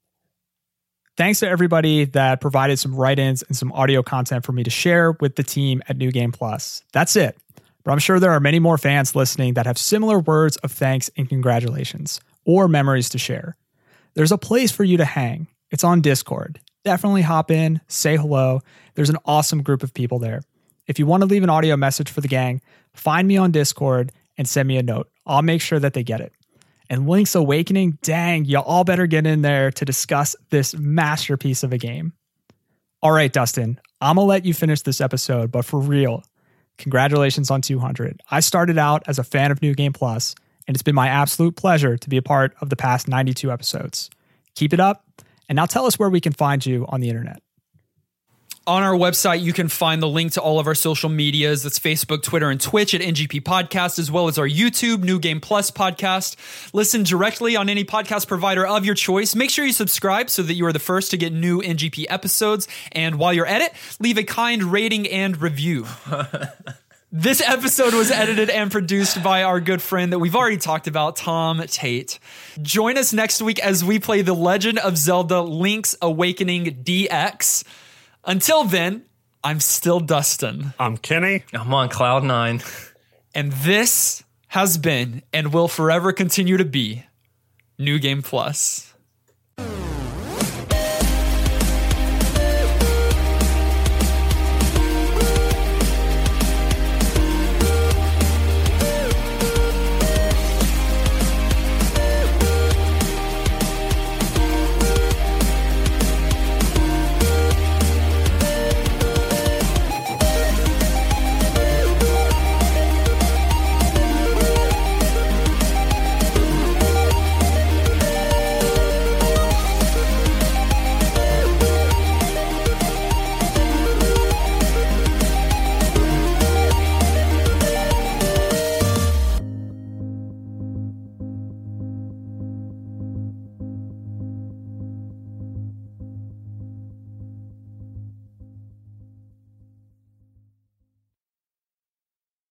Thanks to everybody that provided some write-ins and some audio content for me to share with the team at New Game Plus. That's it. But I'm sure there are many more fans listening that have similar words of thanks and congratulations, or memories to share. There's a place for you to hang. It's on Discord. Definitely hop in, say hello. There's an awesome group of people there. If you want to leave an audio message for the gang, find me on Discord and send me a note. I'll make sure that they get it. And Link's Awakening, dang, y'all all better get in there to discuss this masterpiece of a game. All right, Dustin, I'm going to let you finish this episode, but for real, congratulations on two hundred. I started out as a fan of New Game Plus, and it's been my absolute pleasure to be a part of the past ninety-two episodes. Keep it up, and now tell us where we can find you on the internet. On our website, you can find the link to all of our social medias. That's Facebook, Twitter, and Twitch at N G P Podcast, as well as our YouTube, New Game Plus Podcast. Listen directly on any podcast provider of your choice. Make sure you subscribe so that you are the first to get new N G P episodes. And while you're at it, leave a kind rating and review. This episode was edited and produced by our good friend that we've already talked about, Tom Tate. Join us next week as we play The Legend of Zelda Link's Awakening D X. Until then, I'm still Dustin. I'm Kenny. I'm on cloud nine. And this has been and will forever continue to be New Game Plus.